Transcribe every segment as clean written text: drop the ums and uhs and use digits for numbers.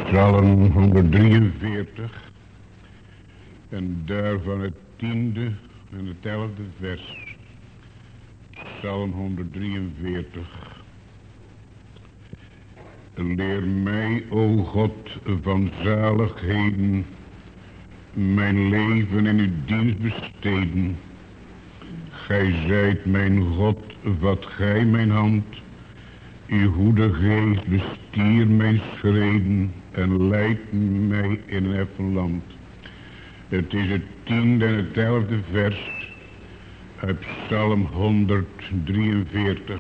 Psalm 143 en daarvan het 10e en het 11e vers. Psalm 143. Leer mij, o God, van zaligheden, mijn leven in uw dienst besteden. Gij zijt mijn God, vat gij mijn hand. Uw goede geest bestier mijn schreden en leidt mij in een effen land. Het is het 10e en het 11e vers uit Psalm 143.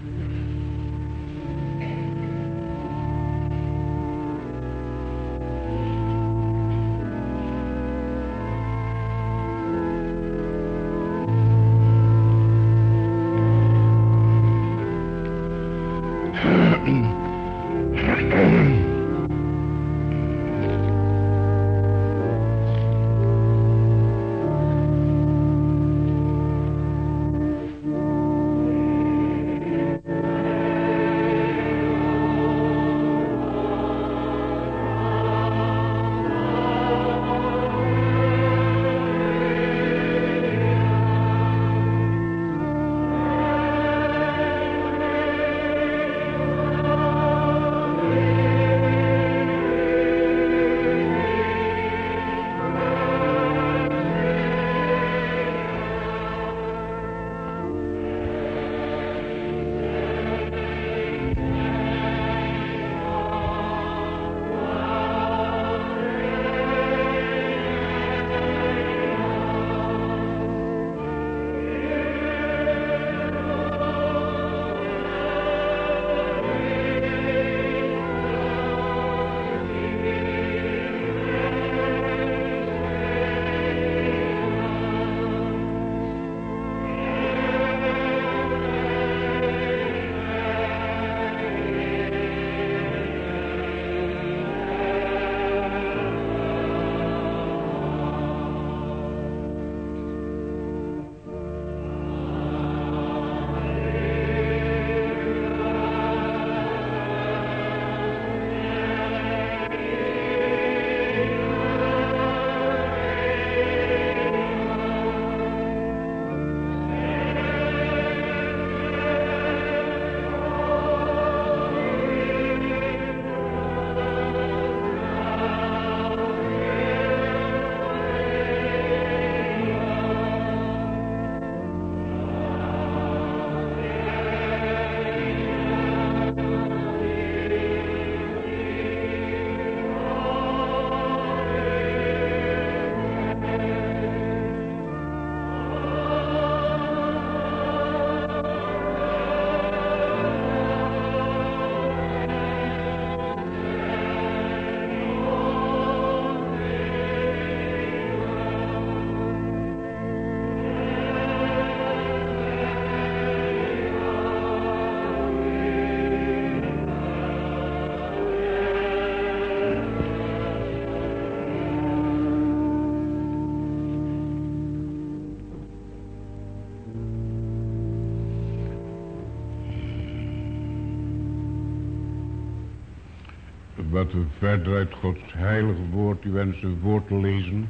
Wat we verder uit Gods heilige woord u wensen voor te lezen,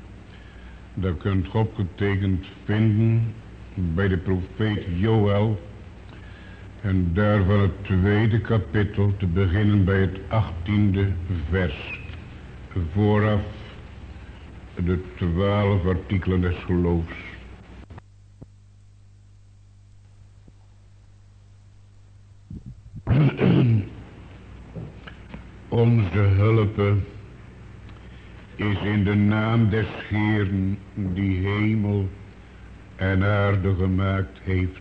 dat kunt u opgetekend vinden bij de profeet Joël. En daarvan het 2e kapitel, te beginnen bij het 18e vers. Vooraf de 12 artikelen des geloofs. Onze hulp is in de naam des Heeren die hemel en aarde gemaakt heeft.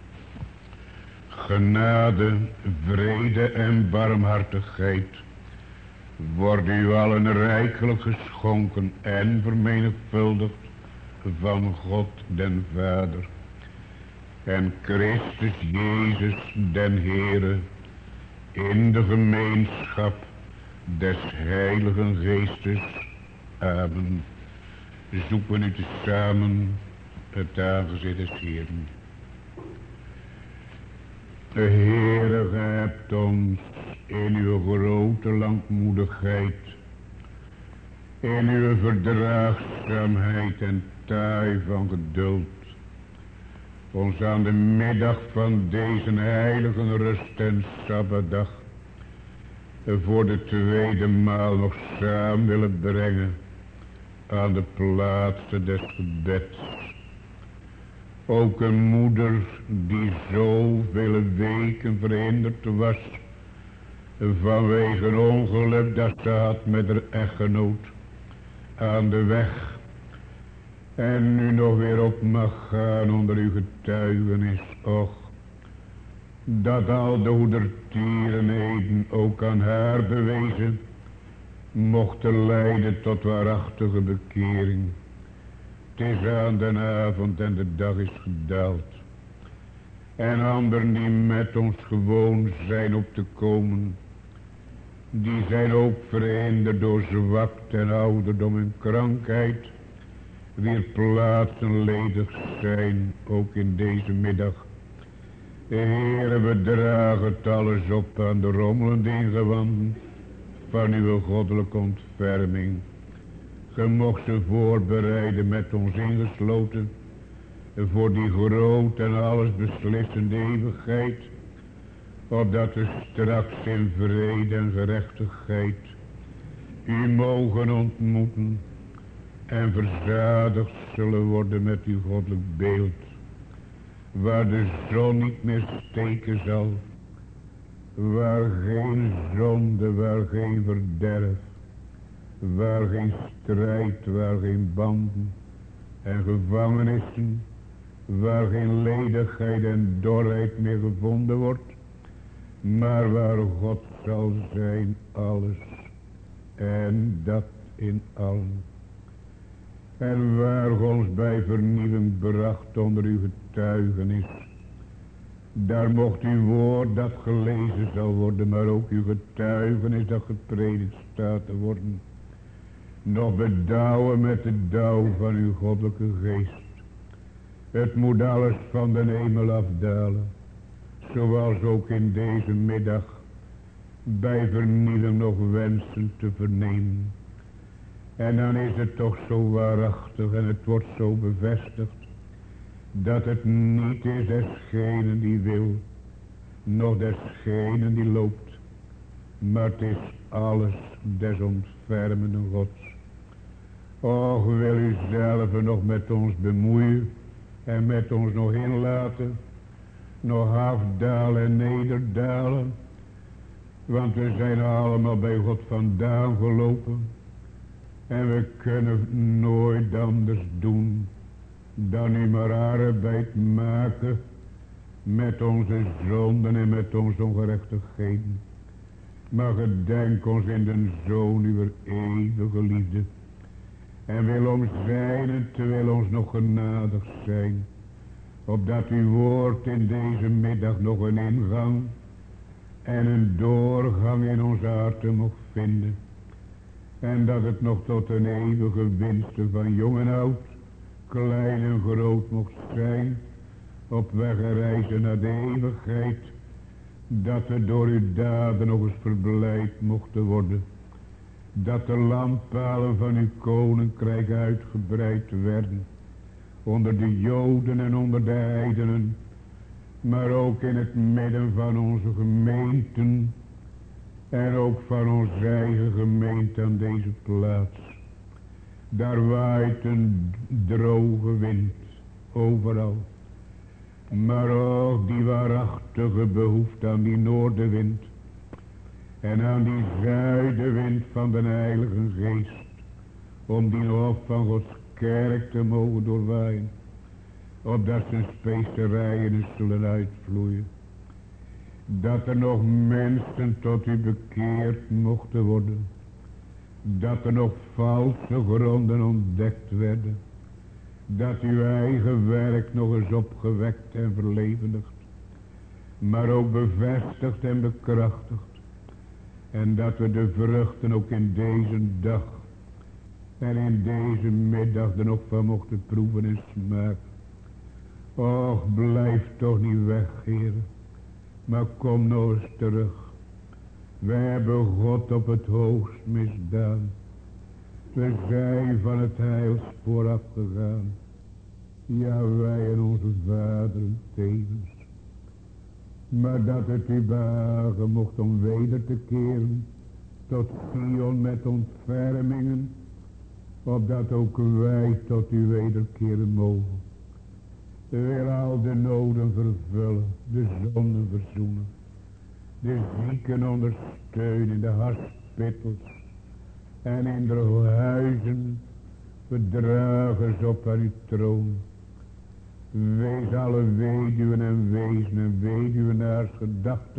Genade, vrede en barmhartigheid worden u allen rijkelijk geschonken en vermenigvuldigd van God den Vader en Christus Jezus den Heere in de gemeenschap des Heiligen Geestes. Amen. Zoeken u tezamen het aangezicht des Heeren. De Heere, gij hebt ons in uw grote langmoedigheid in uw verdraagzaamheid en taai van geduld, ons aan de middag van deze heilige rust en sabbatdag voor de tweede maal nog samen willen brengen aan de plaats des gebeds. Ook een moeder die zoveel weken verhinderd was vanwege een ongeluk dat ze had met haar echtgenoot aan de weg en nu nog weer op mag gaan onder uw getuigenis. Och, dat al de hoedertierenheden ook aan haar bewezen mochten leiden tot waarachtige bekering. Het is aan de avond en de dag is gedaald. En anderen die met ons gewoon zijn op te komen, die zijn ook verhinderd door zwakte en ouderdom en krankheid, wier plaatsen ledig zijn, ook in deze middag. Heere, we dragen het alles op aan de rommelende ingewanden van uw goddelijke ontferming. Ge mocht ze voorbereiden met ons ingesloten voor die groot en alles beslissende eeuwigheid, opdat we straks in vrede en gerechtigheid u mogen ontmoeten en verzadigd zullen worden met uw goddelijk beeld, waar de zon niet meer steken zal, waar geen zonde, waar geen verderf, waar geen strijd, waar geen banden en gevangenissen, waar geen ledigheid en dorheid meer gevonden wordt, maar waar God zal zijn alles en dat in allen. En waar ons bij vernieuwing bracht onder uw getuigenis, daar mocht uw woord dat gelezen zal worden, maar ook uw getuigenis dat gepredikt staat te worden, nog bedouwen met de dauw van uw goddelijke geest. Het moet alles van de hemel afdalen, zoals ook in deze middag bij vernieuwing nog wensen te vernemen. En dan is het toch zo waarachtig en het wordt zo bevestigd, dat het niet is desgene die wil, noch desgene die loopt, maar het is alles des ontfermenden Gods. Och, wil u zelf nog met ons bemoeien en met ons nog inlaten, nog afdalen en nederdalen, want we zijn allemaal bij God vandaan gelopen en we kunnen nooit anders doen dan u maar arbeid maken met onze zonden en met onze ongerechtigheden. Maar gedenk ons in de Zoon uw eeuwige liefde en wil om zijn te wil ons nog genadig zijn, opdat uw woord in deze middag nog een ingang en een doorgang in onze harten mocht vinden, en dat het nog tot een eeuwige winsten van jong en oud, klein en groot mocht zijn, op weg reizen naar de eeuwigheid, dat we door uw daden nog eens verblijd mochten worden, dat de lampalen van uw koninkrijk uitgebreid werden, onder de Joden en onder de heidenen, maar ook in het midden van onze gemeenten en ook van onze eigen gemeente aan deze plaats. Daar waait een droge wind overal, maar ook die waarachtige behoefte aan die noordenwind en aan die zuidenwind van de Heilige Geest, om die hof van Gods kerk te mogen doorwaaien, opdat zijn specerijen eens zullen uitvloeien, dat er nog mensen tot u bekeerd mochten worden, dat er nog valse gronden ontdekt werden, dat uw eigen werk nog eens opgewekt en verlevendigd, maar ook bevestigd en bekrachtigd, en dat we de vruchten ook in deze dag en in deze middag er nog van mochten proeven en smaken. Och, blijf toch niet weg, Heer, maar kom nou eens terug. Wij hebben God op het hoogst misdaan. We zijn van het heilspoor afgegaan. Ja, wij en onze vaderen tevens. Maar dat het u behagen mocht om weder te keren tot Sion met ontfermingen, opdat ook wij tot u wederkeren mogen. Wil al de noden vervullen, de zonden verzoenen, de zieken ondersteunen in de hartspittels en in de huizen verdragers op aan uw troon. Wees alle weduwen en wezen en weduwenaars gedachtig,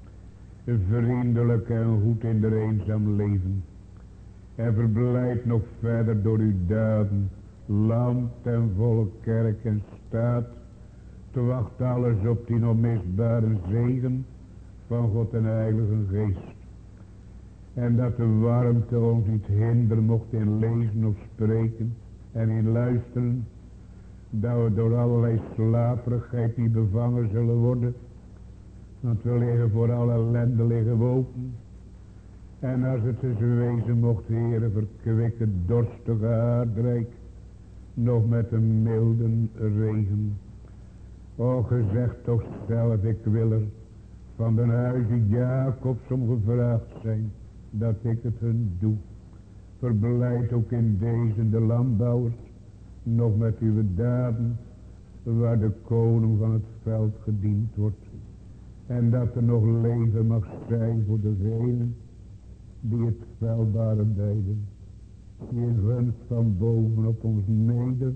vriendelijk en goed in de eenzaam leven. En verblijd nog verder door uw daden, land en volk, kerk en staat, te wachten alles op die onmisbare zegen van God en Heilige Geest. En dat de warmte ons niet hinderen mocht in lezen of spreken en in luisteren, dat we door allerlei slaperigheid niet bevangen zullen worden, want we liggen voor alle ellende liggen we open. En als het dus wezen mocht, Heere, verkwik het dorstige aardrijk nog met een milde regen. O, gezegd toch zelf, ik wil er van de huizen Jacobs om gevraagd zijn, dat ik het hun doe. Verblijd ook in deze de landbouwers, nog met uw daden, waar de koning van het veld gediend wordt. En dat er nog leven mag zijn voor degenen die het veldbare dijden. Die in gunst van boven op ons neder.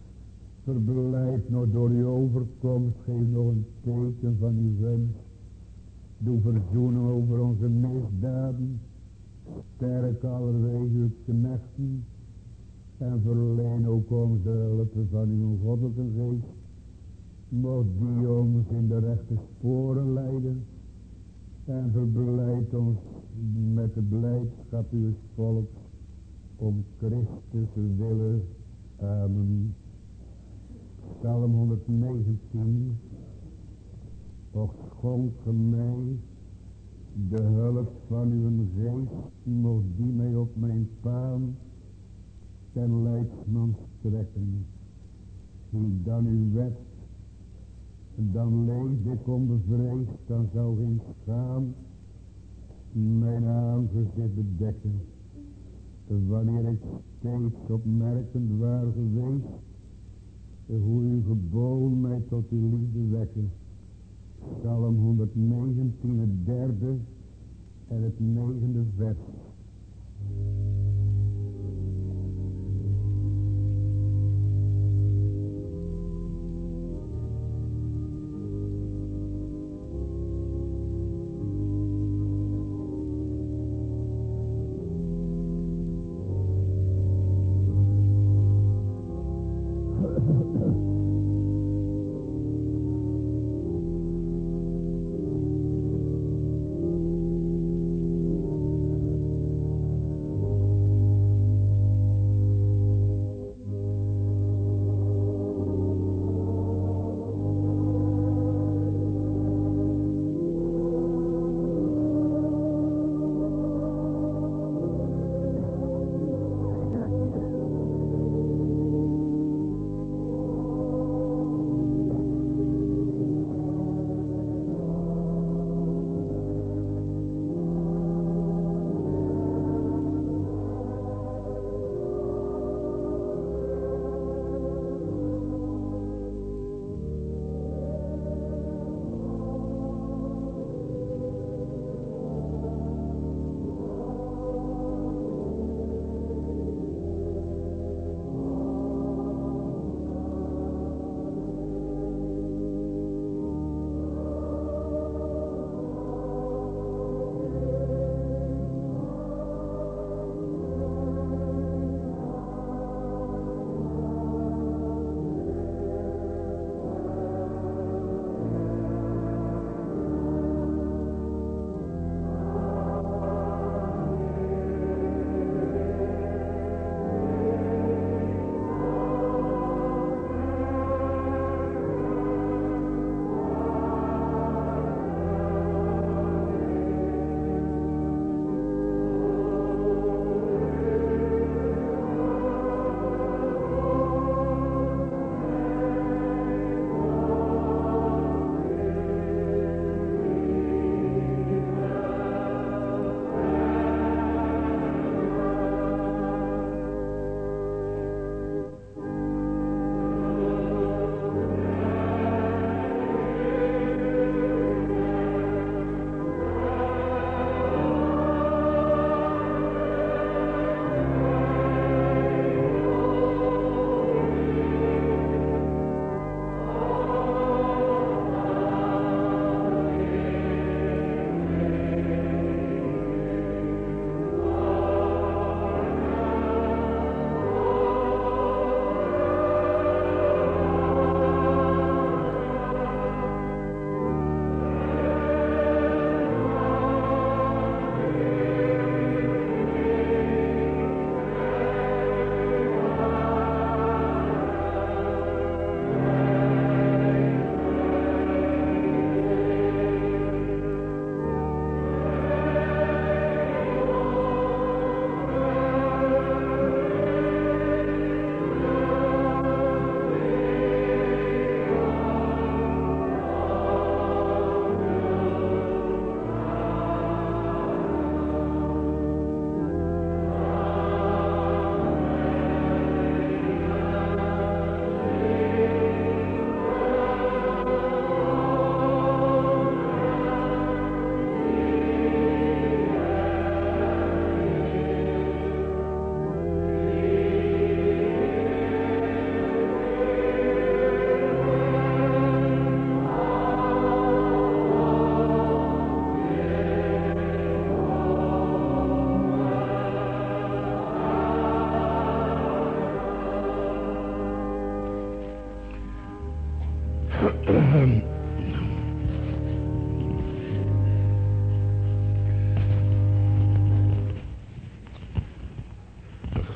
Verblijd nog door uw overkomst, geef nog een teken van uw gunst. Doe verzoenen over onze misdaden. Sterk allerwees uw knechten. En verleen ook ons de hulp van uw goddelijke geest. Mocht die ons in de rechte sporen leiden. En verblijd ons met de blijdschap uw volk. Om Christus willen. Amen. Psalm 119. Och schonk mij de hulp van uw geest. Mocht die mij op mijn paan ten leidsman strekken. Zie dan uw wet, dan leefde ik onbevreesd, dan zou geen schaam mijn aangezicht bedekken. Wanneer ik steeds opmerkend waar geweest, hoe uw geboden mij tot uw liefde wekken. Psalm 119, het derde en het negende vers.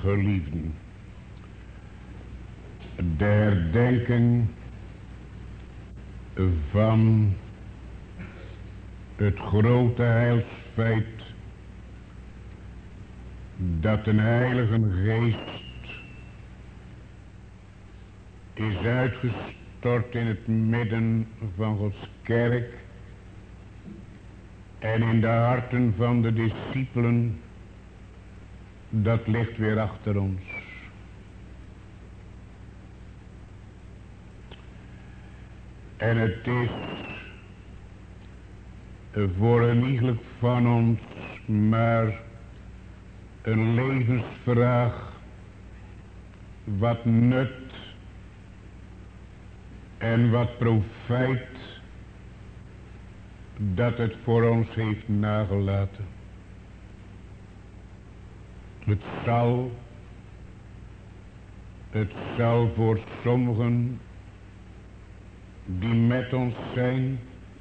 geliefden. De herdenking van het grote heilsfeit dat een heilige geest is uitgestort in het midden van Gods kerk en in de harten van de discipelen, dat ligt weer achter ons. En het is voor een iegelijk van ons maar een levensvraag wat nut en wat profijt dat het voor ons heeft nagelaten. Het zal voor sommigen die met ons zijn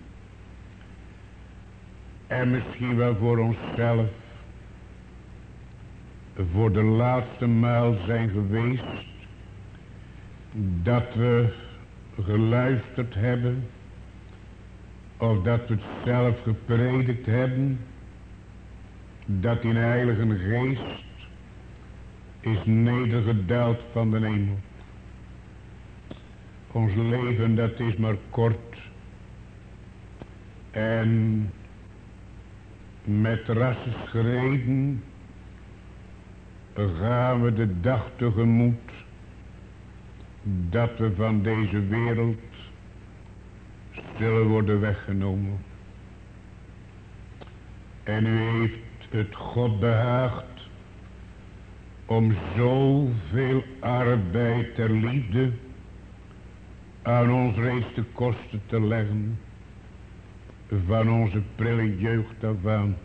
en misschien wel voor onszelf voor de laatste maal zijn geweest dat we geluisterd hebben of dat we het zelf gepredikt hebben, dat die heilige geest is nedergedaald van de hemel. Ons leven dat is maar kort en met rassen schreden gaan we de dag tegemoet dat we van deze wereld zullen worden weggenomen. En u heeft het God behaagd om zoveel arbeid ter liefde aan ons reeds de kosten te leggen van onze prille jeugd af aan.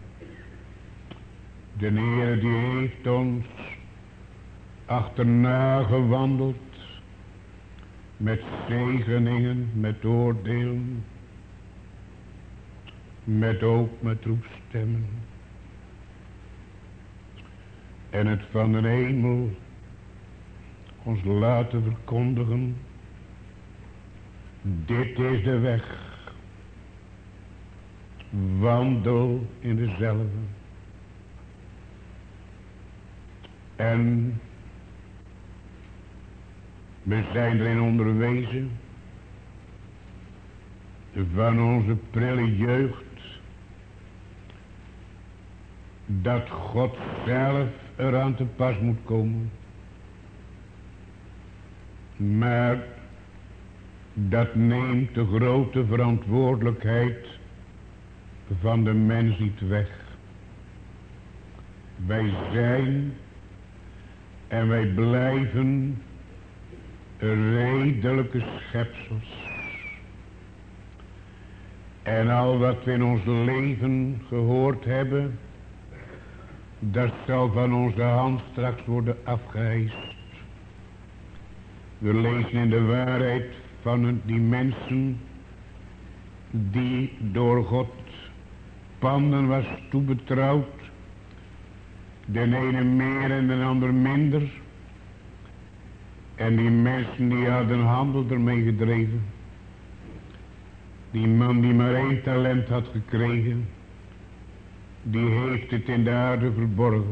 De Heer die heeft ons achterna gewandeld met zegeningen, met oordelen, met hoop, met roepstemmen. En het van de hemel ons laten verkondigen. Dit is de weg. Wandel in dezelfde. En we zijn erin onderwezen van onze prille jeugd dat God zelf eraan te pas moet komen. Maar dat neemt de grote verantwoordelijkheid van de mens niet weg. Wij zijn en wij blijven redelijke schepsels. En al wat we in ons leven gehoord hebben, dat zal van onze hand straks worden afgeëist. We lezen in de waarheid van die mensen die door God panden was toebetrouwd. De ene meer en de ander minder. En die mensen die hadden handel ermee gedreven. Die man die maar 1 talent had gekregen, die heeft het in de aarde verborgen.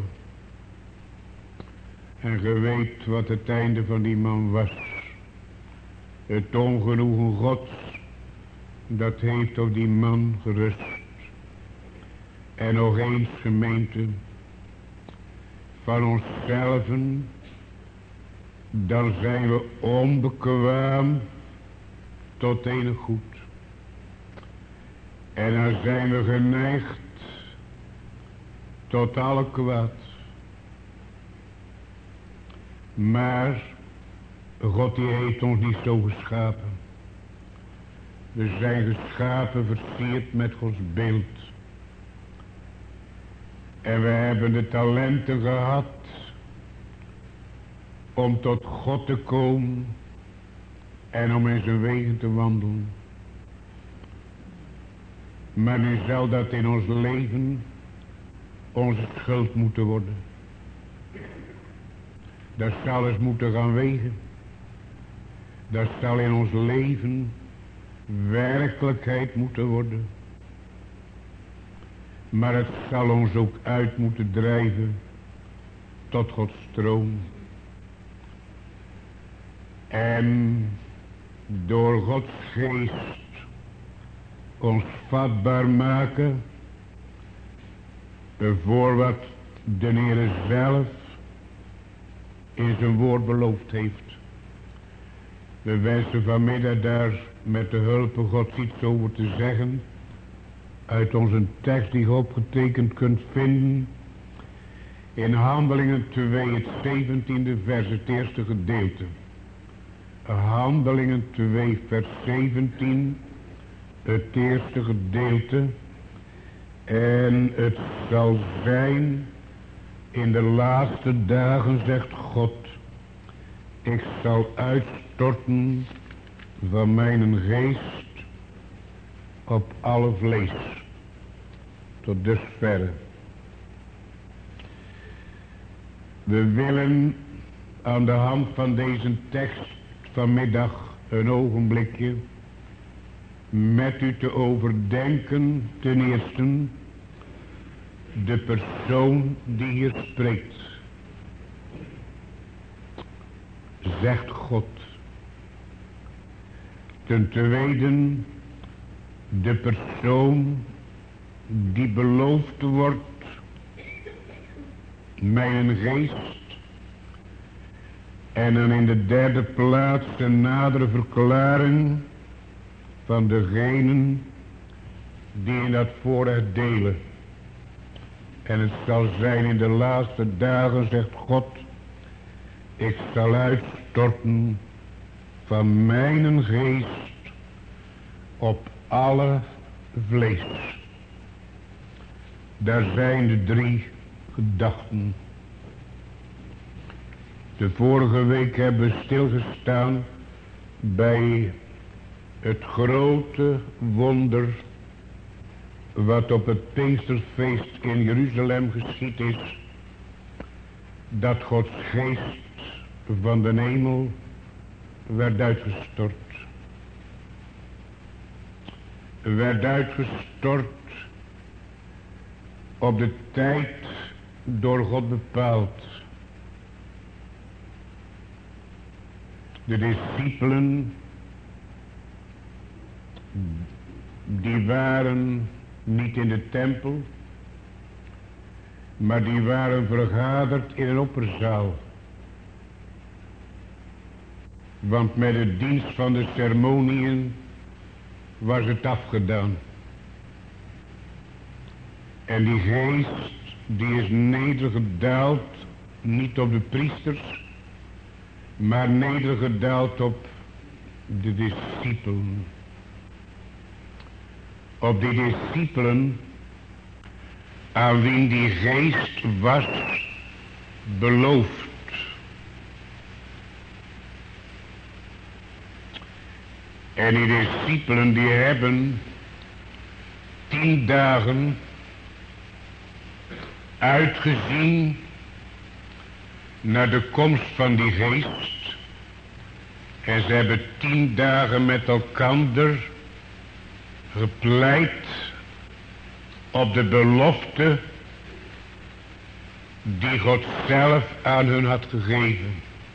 En ge weet wat het einde van die man was. Het ongenoegen Gods, dat heeft op die man gerust. En nog eens, gemeente, van onszelven, dan zijn we onbekwaam tot enig goed. En dan zijn we geneigd tot alle kwaad. Maar God die heeft ons niet zo geschapen. We zijn geschapen versierd met Gods beeld. En we hebben de talenten gehad om tot God te komen en om in zijn wegen te wandelen. Maar nu zal dat in ons leven onze schuld moeten worden. Dat zal eens moeten gaan wegen. Dat zal in ons leven werkelijkheid moeten worden. Maar het zal ons ook uit moeten drijven tot Gods troon. En door Gods geest ons vatbaar maken voor wat de Heer zelf in zijn woord beloofd heeft. We wensen vanmiddag daar met de hulp Gods iets over te zeggen. Uit onze tekst die je opgetekend kunt vinden. In Handelingen 2 het 17e vers het eerste gedeelte. Handelingen 2 vers 17 het eerste gedeelte. En het zal zijn in de laatste dagen, zegt God, ik zal uitstorten van mijn geest op alle vlees. Tot dusverre. We willen aan de hand van deze tekst vanmiddag een ogenblikje met u te overdenken, ten eerste de persoon die hier spreekt. Zegt God. Ten tweede de persoon die beloofd wordt, mijn geest. En dan in de derde plaats de nadere verklaring van degenen die in dat voorrecht delen. En het zal zijn in de laatste dagen, zegt God, ik zal uitstorten van mijn geest op alle vlees. Daar zijn de drie gedachten. De vorige week hebben we stilgestaan bij het grote wonder wat op het Pinksterfeest in Jeruzalem geschied is. Dat Gods geest van de hemel werd uitgestort. Werd uitgestort op de tijd door God bepaald. De discipelen die waren niet in de tempel, maar die waren vergaderd in een opperzaal. Want met de dienst van de ceremoniën was het afgedaan. En die geest die is nedergedaald, niet op de priesters, maar nedergedaald op de discipelen. Op die discipelen aan wie die geest was beloofd. En die discipelen die hebben 10 dagen uitgezien naar de komst van die geest. En ze hebben 10 dagen met elkander gepleit op de belofte die God zelf aan hun had gegeven.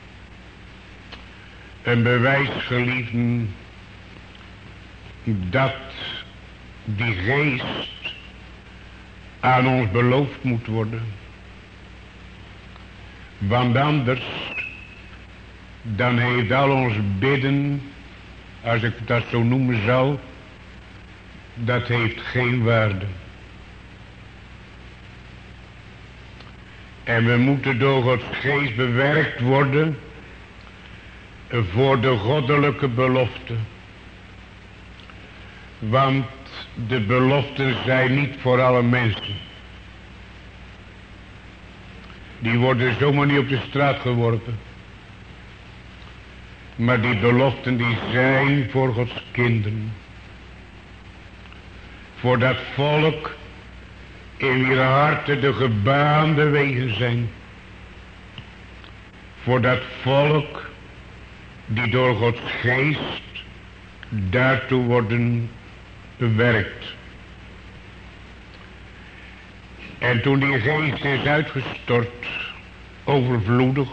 Een bewijs, geliefden, dat die geest aan ons beloofd moet worden. Want anders dan heeft al ons bidden, als ik dat zo noemen zal, dat heeft geen waarde. En we moeten door Gods geest bewerkt worden voor de goddelijke belofte. Want de beloften zijn niet voor alle mensen. Die worden zomaar niet op de straat geworpen. Maar die beloften die zijn voor Gods kinderen. Voor dat volk in wier harten de gebaande wegen zijn. voor dat volk die door Gods geest daartoe worden bewerkt. En toen die geest is uitgestort, overvloedig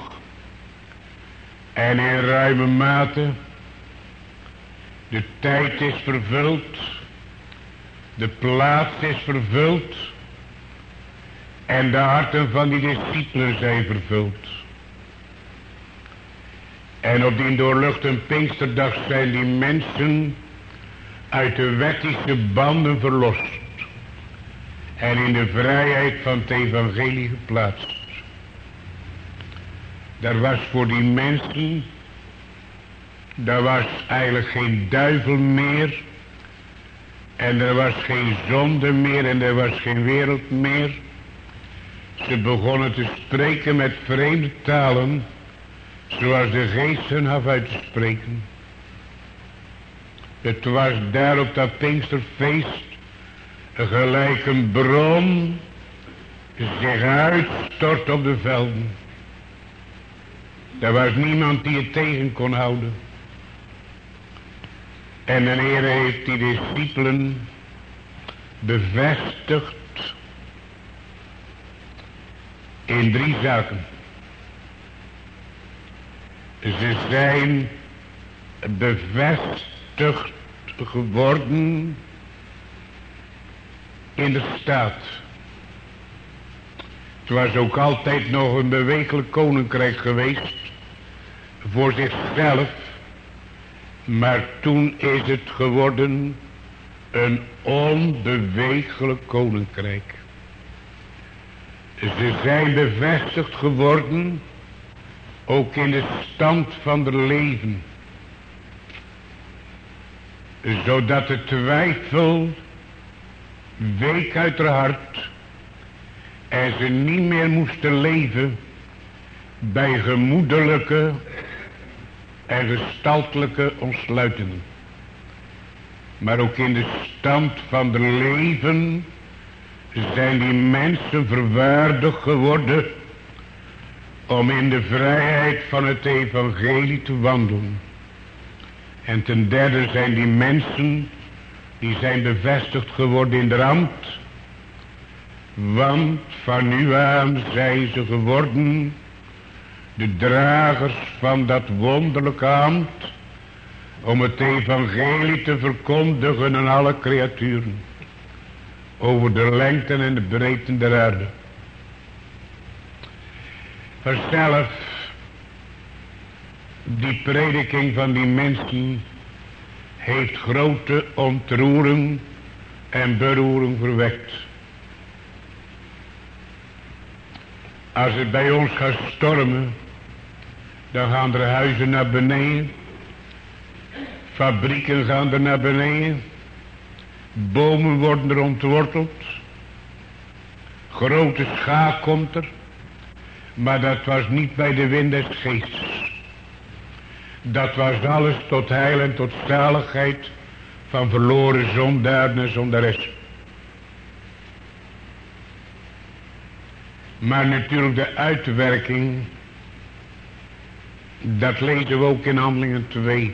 en in ruime mate, de tijd is vervuld, de plaats is vervuld en de harten van die discipelen zijn vervuld. En op die doorluchte Pinksterdag zijn die mensen uit de wettische banden verlost en in de vrijheid van het evangelie geplaatst. Daar was voor die mensen, daar was eigenlijk geen duivel meer en er was geen zonde meer en er was geen wereld meer. Ze begonnen te spreken met vreemde talen, zoals de geest hun gaf uit te spreken. Het was daar op dat Pinksterfeest gelijk een bron zich uitstort op de velden. Er was niemand die het tegen kon houden. En de Heer heeft die discipelen bevestigd in 3 zaken. Ze zijn bevestigd geworden in de staat. Het was ook altijd nog een bewegelijk koninkrijk geweest voor zichzelf, maar toen is het geworden een onbewegelijk koninkrijk. Ze zijn bevestigd geworden ook in de stand van het leven, zodat de twijfel week uit haar hart en ze niet meer moesten leven bij gemoedelijke en gestaltelijke ontsluitingen, maar ook in de stand van het leven zijn die mensen verwaardigd geworden om in de vrijheid van het evangelie te wandelen. En ten derde zijn die mensen die zijn bevestigd geworden in de ambt, want van nu aan zijn ze geworden de dragers van dat wonderlijke ambt om het evangelie te verkondigen aan alle creaturen over de lengte en de breedte der aarde. Vanzelf, die prediking van die mensen heeft grote ontroering en beroering verwekt. Als het bij ons gaat stormen, dan gaan er huizen naar beneden, fabrieken gaan er naar beneden, bomen worden er ontworteld, grote schaak komt er, maar dat was niet bij de wind des geestes. Dat was alles tot heil en tot zaligheid van verloren zondaren en zondaressen. Maar natuurlijk de uitwerking, dat lezen we ook in Handelingen 2.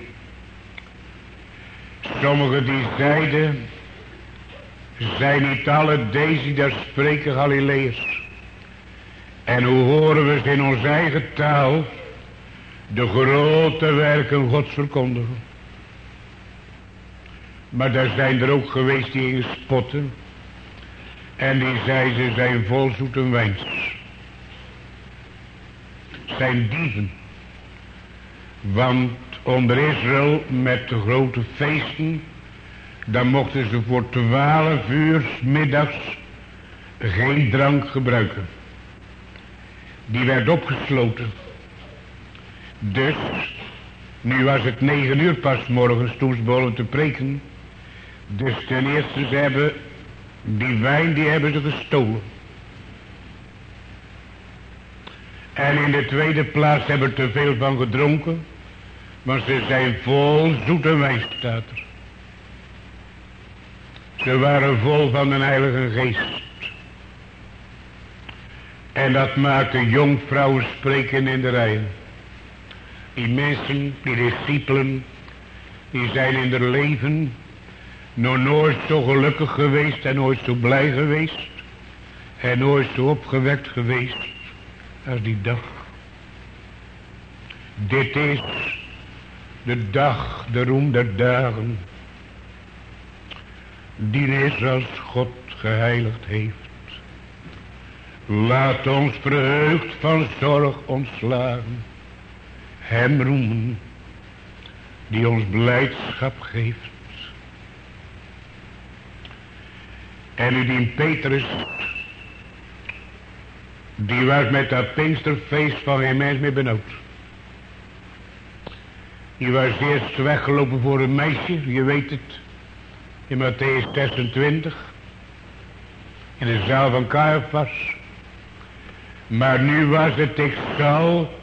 Sommigen die zeiden, zijn niet alle deze die daar spreken Galileërs? En hoe horen we ze in onze eigen taal de grote werken Gods verkondigen? Maar daar zijn er ook geweest die gingen spotten. En die zeiden, ze zijn vol zoete wijns. Zijn dieven. Want onder Israël met de grote feesten, dan mochten ze voor 12 uur 's middags geen drank gebruiken. Die werd opgesloten. Dus, nu was het 9 uur pas morgens toen ze begonnen te preken. Dus ten eerste, ze hebben die wijn, die hebben ze gestolen. En in de tweede plaats hebben er te veel van gedronken. Want ze zijn vol zoete wijn, staat er. Ze waren vol van de Heilige Geest. En dat maakte jonkvrouwen spreken in de rijen. Die mensen, die discipelen, die zijn in hun leven nog nooit zo gelukkig geweest en nooit zo blij geweest en nooit zo opgewekt geweest als die dag. Dit is de dag, de roem der dagen, die is als God geheiligd heeft. Laat ons verheugd van zorg ontslagen, hem roemen, die ons blijdschap geeft. En u die Petrus, die was met dat Pinksterfeest van geen mens meer benauwd. Die was eerst weggelopen voor een meisje, je weet het, in Matthäus 26, in de zaal van Caiaphas. Maar nu was het, ik zal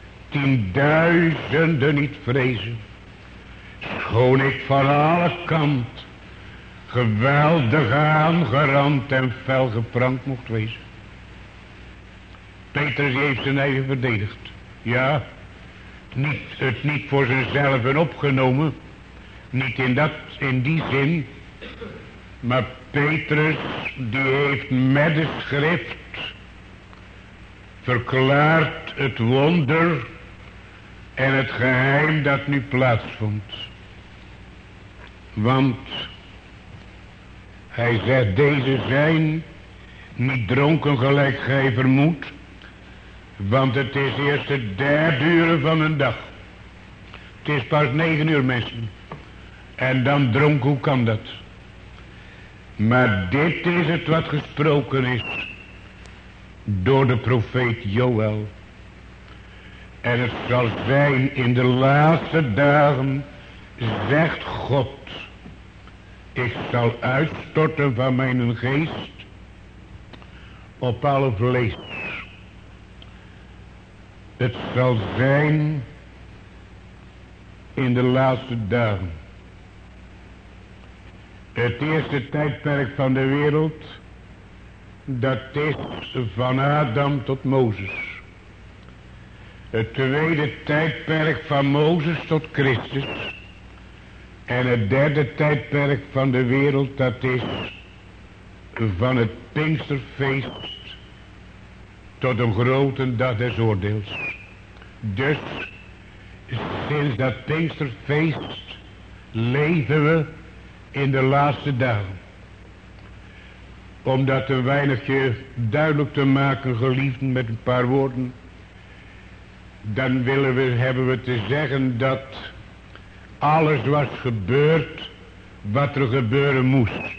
10.000 niet vrezen, schoon ik van alle kant geweldig aangerand en fel geprankt mocht wezen. Petrus heeft zijn eigen verdedigd. Ja, het niet voor zichzelf opgenomen, niet in die zin, maar Petrus die heeft met de schrift verklaart het wonder en het geheim dat nu plaatsvond. Want hij zegt, deze zijn niet dronken gelijk gij vermoedt, want het is eerst de 3 uur van een dag. Het is pas 9 uur, mensen. En dan dronken, hoe kan dat? Maar dit is het wat gesproken is door de profeet Joël. En het zal zijn in de laatste dagen, zegt God, ik zal uitstorten van mijn geest op alle vlees. Het zal zijn in de laatste dagen. Het eerste tijdperk van de wereld, dat is van Adam tot Mozes. Het tweede tijdperk van Mozes tot Christus. En het derde tijdperk van de wereld, dat is van het Pinksterfeest tot een grote dag des oordeels. Dus sinds dat Pinksterfeest leven we in de laatste dagen. Om dat een weinigje duidelijk te maken, geliefden, met een paar woorden, dan hebben we te zeggen dat alles was gebeurd wat er gebeuren moest.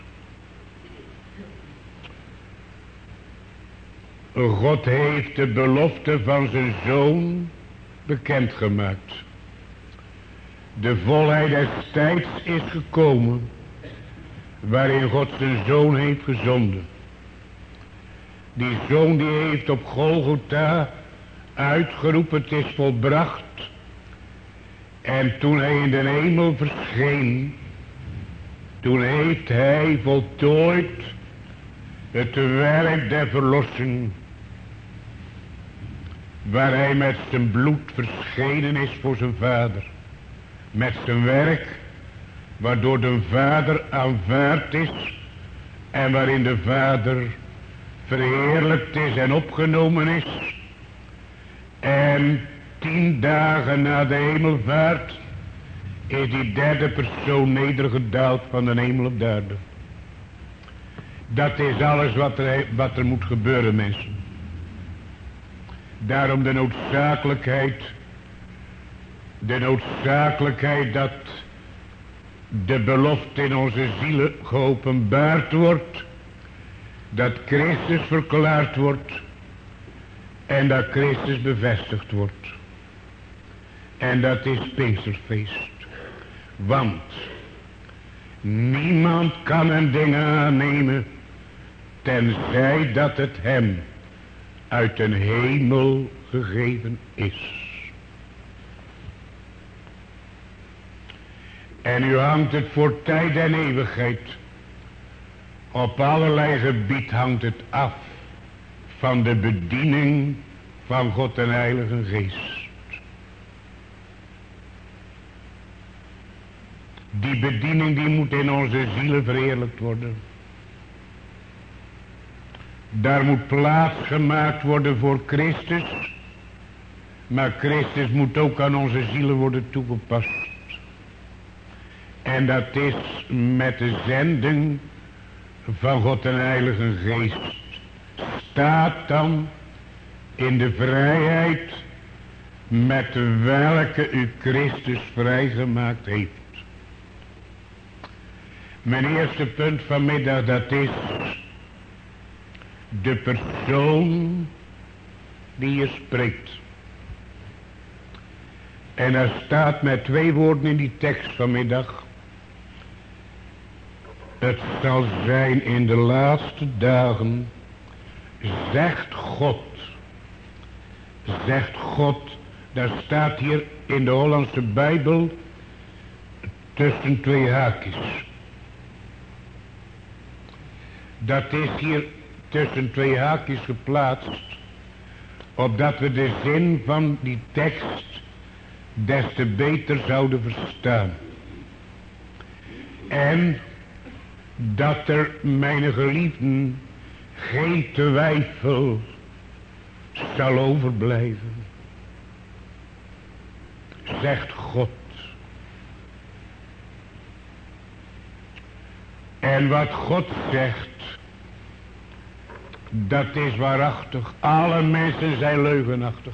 God heeft de belofte van zijn zoon bekendgemaakt. De volheid des tijds is gekomen, waarin God zijn zoon heeft gezonden. Die zoon die heeft op Golgotha uitgeroepen, het is volbracht. En toen hij in de hemel verscheen, toen heeft hij voltooid het werk der verlossing, waar hij met zijn bloed verschenen is voor zijn vader. Met zijn werk, waardoor de vader aanvaard is en waarin de vader verheerlijkt is en opgenomen is. En 10 dagen na de hemelvaart is die derde persoon nedergedaald van de hemel op de aarde. Dat is alles wat er moet gebeuren, mensen. Daarom de noodzakelijkheid dat de belofte in onze zielen geopenbaard wordt, dat Christus verklaard wordt en dat Christus bevestigd wordt. En dat is Pinksterfeest. Want niemand kan een ding aannemen tenzij dat het hem uit een hemel gegeven is. En u hangt het voor tijd en eeuwigheid. Op allerlei gebied hangt het af van de bediening van God en Heilige Geest. Die bediening die moet in onze zielen verheerlijkt worden. Daar moet plaats gemaakt worden voor Christus. Maar Christus moet ook aan onze zielen worden toegepast. En dat is met de zending van God en Heilige Geest. Staat dan in de vrijheid met welke u Christus vrijgemaakt heeft. Mijn eerste punt vanmiddag, dat is de persoon die hier spreekt. En er staat met 2 woorden in die tekst vanmiddag. Het zal zijn in de laatste dagen, zegt God. Zegt God, daar staat hier in de Hollandse Bijbel tussen 2 haakjes. Dat is hier tussen 2 haakjes geplaatst, opdat we de zin van die tekst des te beter zouden verstaan. En dat er, mijn geliefden, geen twijfel zal overblijven. Zegt God. En wat God zegt, dat is waarachtig. Alle mensen zijn leugenachtig.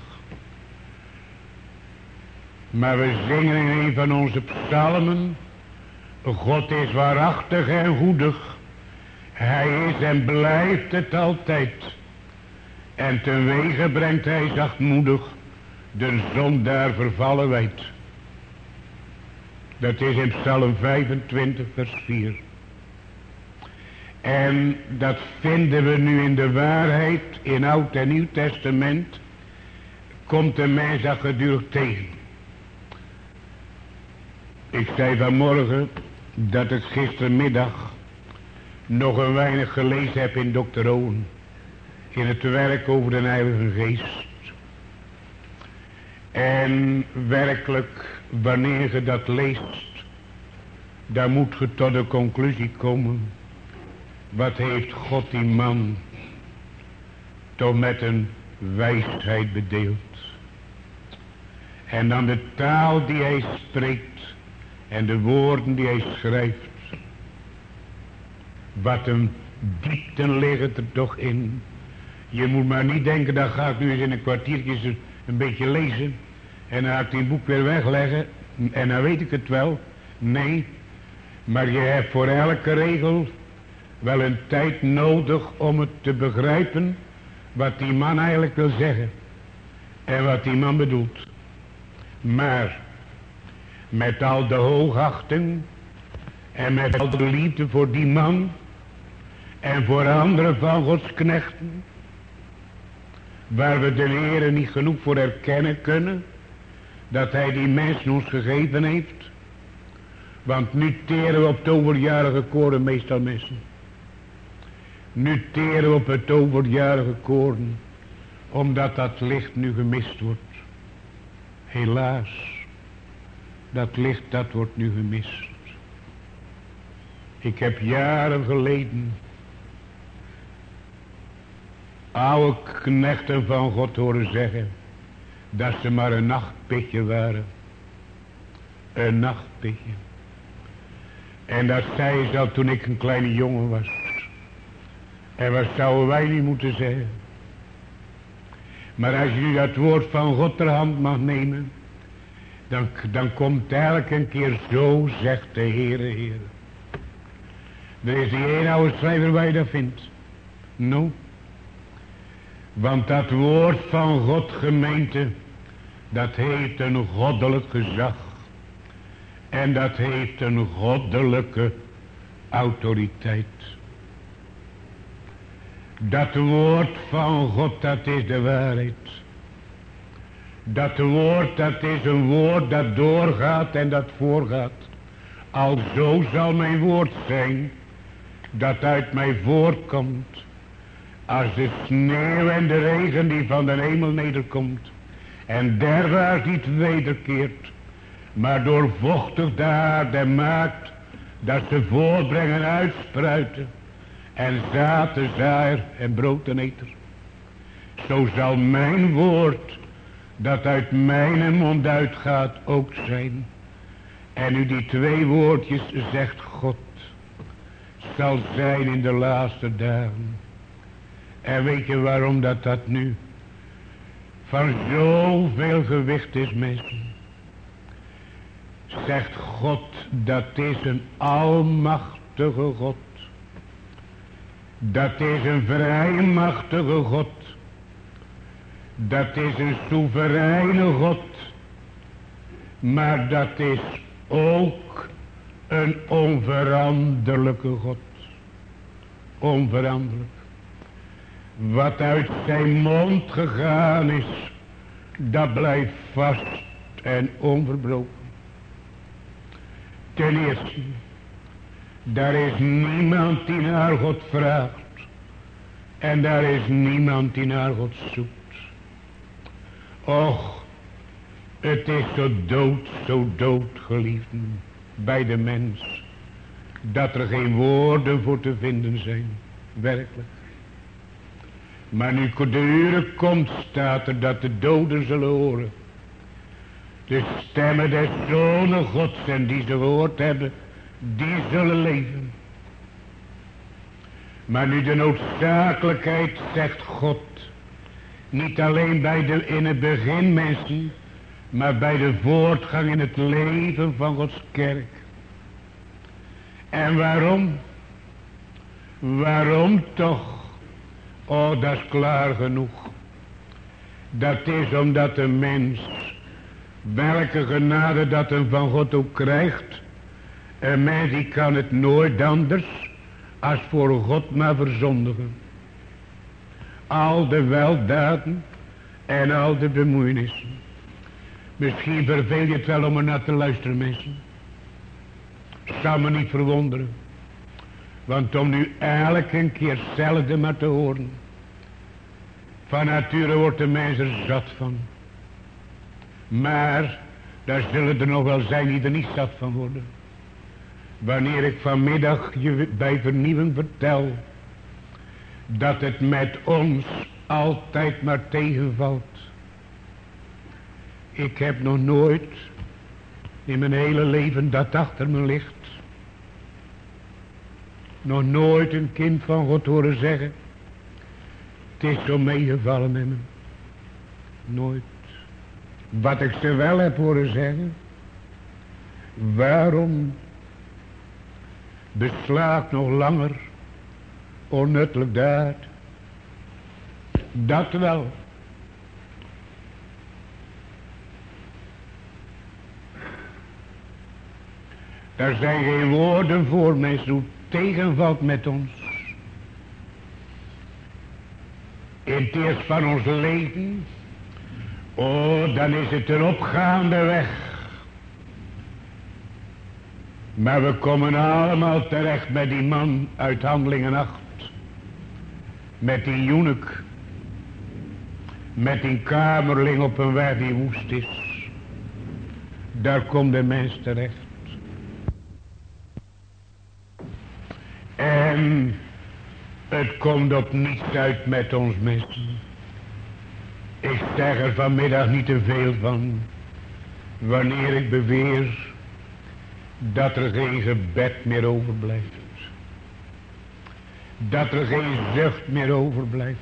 Maar we zingen in een van onze psalmen, God is waarachtig en goedig. Hij is en blijft het altijd. En ten wege brengt hij zachtmoedig de zondaar vervallen wijd. Dat is in Psalm 25 vers 4. En dat vinden we nu in de waarheid in Oud en Nieuw Testament. Komt de mens dat gedurig tegen. Ik zei vanmorgen dat ik gistermiddag nog een weinig gelezen heb in Dr. Owen. In het werk over de Heilige Geest. En werkelijk, wanneer je dat leest, dan moet je tot de conclusie komen. Wat heeft God die man toch met een wijsheid bedeeld. En dan de taal die hij spreekt en de woorden die hij schrijft. Wat een diepten liggen er toch in. Je moet maar niet denken, dat ga ik nu eens in een kwartiertje een beetje lezen. En dan ga ik die boek weer wegleggen. En dan weet ik het wel. Nee. Maar je hebt voor elke regel wel een tijd nodig om het te begrijpen. Wat die man eigenlijk wil zeggen. En wat die man bedoelt. Maar met al de hoogachting. En met al de liefde voor die man. En voor anderen van Gods knechten. Waar we de Heere niet genoeg voor erkennen kunnen. Dat hij die mens ons gegeven heeft. Want nu teren we op het overjarige koren meestal mensen. Nu teren we op het overjarige koren. Omdat dat licht nu gemist wordt. Helaas. Dat licht dat wordt nu gemist. Ik heb jaren geleden oude knechten van God horen zeggen dat ze maar een nachtpitje waren. Een nachtpitje. En dat zei ze al toen ik een kleine jongen was. En wat zouden wij niet moeten zeggen? Maar als je nu dat woord van God ter hand mag nemen, dan komt het elke keer zo, zegt de Heere, Heere. Er is die ene oude schrijver waar je dat vindt. No. Want dat woord van God, gemeente, dat heeft een goddelijk gezag. En dat heeft een goddelijke autoriteit. Dat woord van God, dat is de waarheid. Dat woord, dat is een woord dat doorgaat en dat voorgaat. Alzo zal mijn woord zijn, dat uit mij voortkomt. Als de sneeuw en de regen die van de hemel nederkomt. En derwaarts niet wederkeert. maar doorvochtig de aarde maakt, dat ze voortbrengen uitspruiten, en zaad de zaaier en brood de eter. Zo zal mijn woord, dat uit mijn mond uitgaat, ook zijn. En nu die twee woordjes zegt God, zal zijn in de laatste dagen. En weet je waarom dat nu van zoveel gewicht is, mensen? Zegt God, dat is een almachtige God. Dat is een vrijmachtige God. Dat is een soevereine God. Maar dat is ook een onveranderlijke God. Onveranderlijk. Wat uit zijn mond gegaan is, dat blijft vast en onverbroken. Ten eerste, daar is niemand die naar God vraagt. En daar is niemand die naar God zoekt. Och, het is zo dood geliefden bij de mens, dat er geen woorden voor te vinden zijn, werkelijk. Maar nu de uren komt, staat er dat de doden zullen horen. De stemmen des Zonen Gods, en die ze gehoord hebben, die zullen leven. Maar nu de noodzakelijkheid, zegt God, niet alleen in het begin mensen, maar bij de voortgang in het leven van Gods kerk. En waarom? Waarom toch? Oh, dat is klaar genoeg. Dat is omdat de mens, welke genade dat hem van God ook krijgt, een mens die kan het nooit anders als voor God maar verzondigen. Al de weldaden en al de bemoeienissen. Misschien verveel je het wel om er naar te luisteren, mensen. Zou me niet verwonderen. Want om nu elke keer hetzelfde maar te horen. Van nature wordt de mens er zat van. Maar daar zullen er nog wel zijn die er niet zat van worden. Wanneer ik vanmiddag je bij vernieuwing vertel, dat het met ons altijd maar tegenvalt. Ik heb nog nooit in mijn hele leven dat achter me ligt, nog nooit een kind van God horen zeggen, het is zo meegevallen met me. Nooit. Wat ik ze wel heb horen zeggen, waarom beslaat nog langer onnuttelijk daad? Dat wel. Daar zijn geen woorden voor, mensen, hoe tegenvalt met ons. In het eerst van ons leven, oh, dan is het een opgaande weg. Maar we komen allemaal terecht bij die man uit Handelingen 8. Met die eunuch. Met die kamerling op een weg die woest is. Daar komt de mens terecht. En het komt op niets uit met ons mensen. Ik zeg er vanmiddag niet te veel van. Wanneer ik beweer dat er geen gebed meer overblijft. Dat er geen zucht meer overblijft.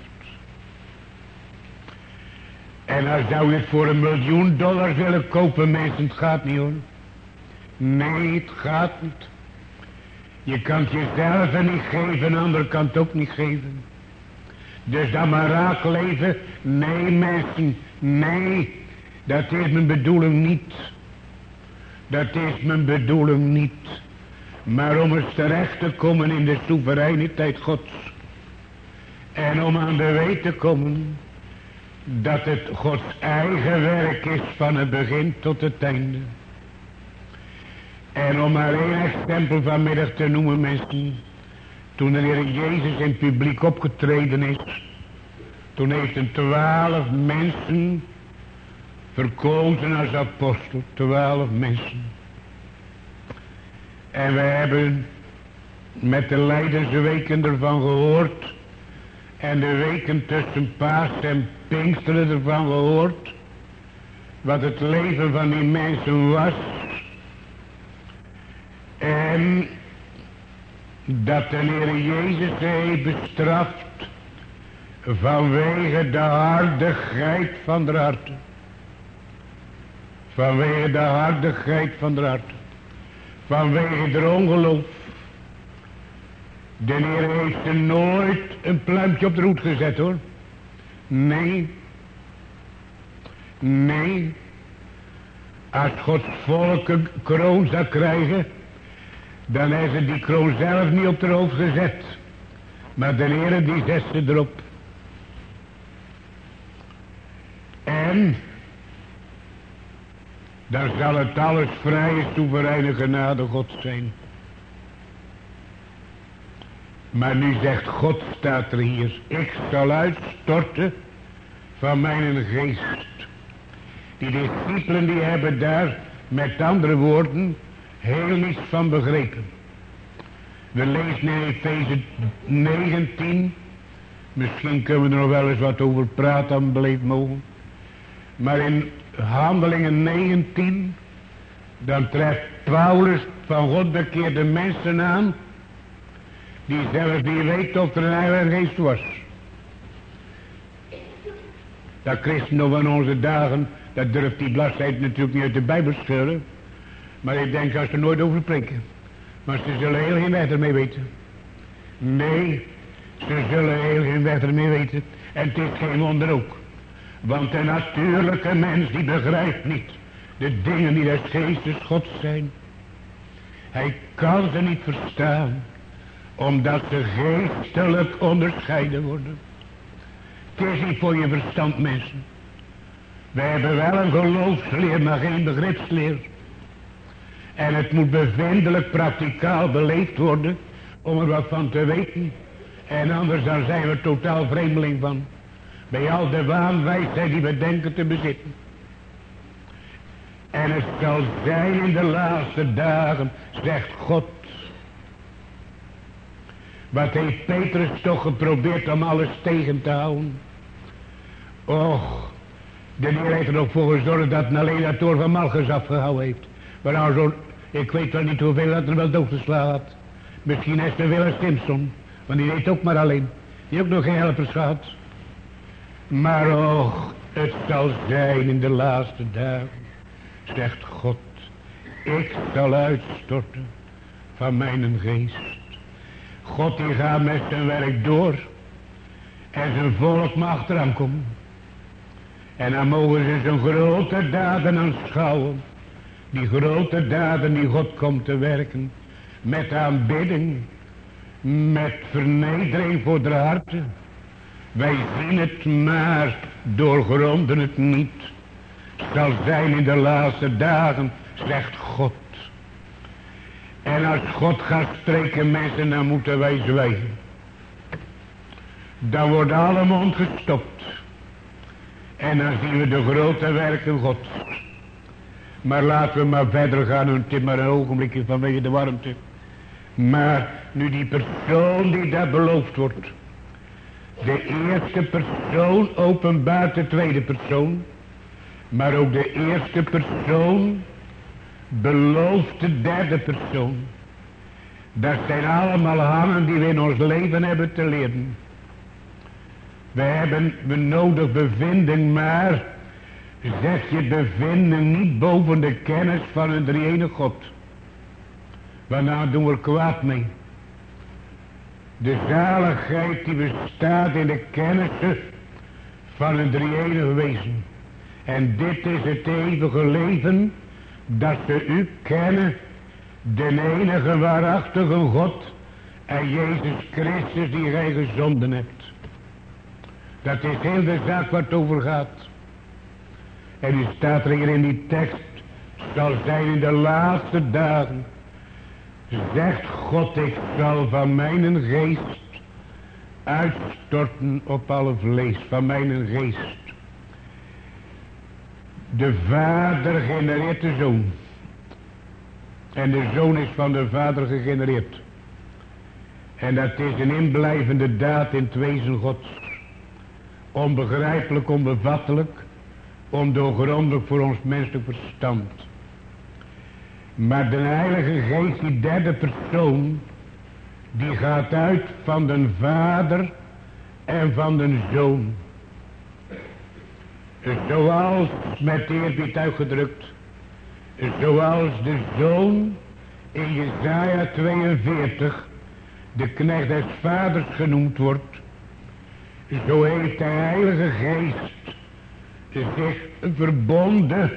En dan zou je het voor $1 miljoen willen kopen, mensen. Het gaat niet, hoor. Nee, het gaat niet. Je kan het jezelf niet geven, een ander kan het ook niet geven. Dus dan maar raak leven. Nee, mensen, nee. Dat is mijn bedoeling niet. Dat is mijn bedoeling niet. Maar om eens terecht te komen in de soevereiniteit Gods. En om aan de weet te komen dat het Gods eigen werk is van het begin tot het einde. En om maar één exempel vanmiddag te noemen, mensen. Toen de Heer Jezus in het publiek opgetreden is. Toen heeft een 12 mensen verkozen als apostel, 12 mensen. En we hebben met de Lijdensweken ervan gehoord. En de weken tussen Paas en Pinksteren ervan gehoord. Wat het leven van die mensen was. En dat de Heer Jezus ze heeft bestraft. Vanwege de hardigheid van de harten. Vanwege de hardigheid van de harten. Vanwege de ongeloof. De Heer heeft ze nooit een pluimpje op de roet gezet, hoor. Nee. Nee. Als Gods volk een kroon zou krijgen, dan heeft ze die kroon zelf niet op de hoofd gezet. Maar de Heer die zet ze erop. En dan zal het alles vrije, soevereine genade God zijn. Maar nu zegt God, staat er hier, ik zal uitstorten van mijn geest. Die discipelen die hebben daar met andere woorden heel niets van begrepen. We lezen in Efeze 19, misschien kunnen we er nog wel eens wat over praten, dan beleefd mogen. Maar in Handelingen 19, dan treft Paulus van God bekeerde mensen aan, die zelfs niet weet of er een Heilige Geest was. Dat christendom van onze dagen, dat durft die bladzijde natuurlijk niet uit de Bijbel scheuren. Maar ik denk als ze er nooit over spreken. Maar ze zullen heel geen weg ermee weten. Nee, ze zullen heel geen weg ermee weten. En het is geen wonder ook. Want de natuurlijke mens die begrijpt niet de dingen die des geestes Gods zijn. Hij kan ze niet verstaan. Omdat ze geestelijk onderscheiden worden. Het is niet voor je verstand, mensen. We hebben wel een geloofsleer, maar geen begripsleer. En het moet bevindelijk praktikaal beleefd worden om er wat van te weten. En anders dan zijn we totaal vreemdeling van. Bij al de waanwijsheid die we denken te bezitten. En het zal zijn in de laatste dagen, zegt God. Wat heeft Petrus toch geprobeerd om alles tegen te houden? Och, de Heer heeft er nog voor gezorgd dat alleen dat door van Malchus afgehouden heeft. Maar nou zo, ik weet wel niet hoeveel dat er wel doodgeslagen had. Misschien is er Willem Simpson, want die deed ook maar alleen. Die ook nog geen helpers gehad. Maar och, het zal zijn in de laatste dagen, zegt God. Ik zal uitstorten van mijn geest. God die gaat met zijn werk door. En zijn volk mag achteraan komen. En dan mogen ze zijn grote daden aanschouwen. Die grote daden die God komt te werken. Met aanbidding. Met vernedering voor de harten. Wij zien het maar doorgronden het niet. Het zal zijn in de laatste dagen, zegt God. En als God gaat spreken mensen, dan moeten wij zwijgen. Dan wordt alle mond gestopt. En dan zien we de grote werken God. Maar laten we maar verder gaan, want het is maar een ogenblikje vanwege de warmte. Maar nu die persoon die daar beloofd wordt. De eerste persoon openbaart de tweede persoon. Maar ook de eerste persoon belooft de derde persoon. Dat zijn allemaal hangen die we in ons leven hebben te leren. We hebben nodig bevinding, maar zeg je bevinding niet boven de kennis van een drie-ene God. Waarna doen we er kwaad mee. De zaligheid die bestaat in de kennis van een drie-enig wezen. En dit is het eeuwige leven, dat ze u kennen, de enige waarachtige God en Jezus Christus die gij gezonden hebt. Dat is heel de zaak waar het over gaat. En nu staat er hier in die tekst, zal zijn in de laatste dagen, zegt God, ik zal van mijn geest uitstorten op alle vlees, van mijn geest. De vader genereert de zoon. En de zoon is van de vader gegenereerd. En dat is een inblijvende daad in het wezen Gods. Onbegrijpelijk, onbevattelijk, ondoorgrondelijk voor ons menselijk verstand. Maar de Heilige Geest, die derde persoon, die gaat uit van de vader en van de zoon. Zoals, met eerbied uitgedrukt, zoals de zoon in Jesaja 42 de knecht des vaders genoemd wordt, zo heeft de Heilige Geest zich verbonden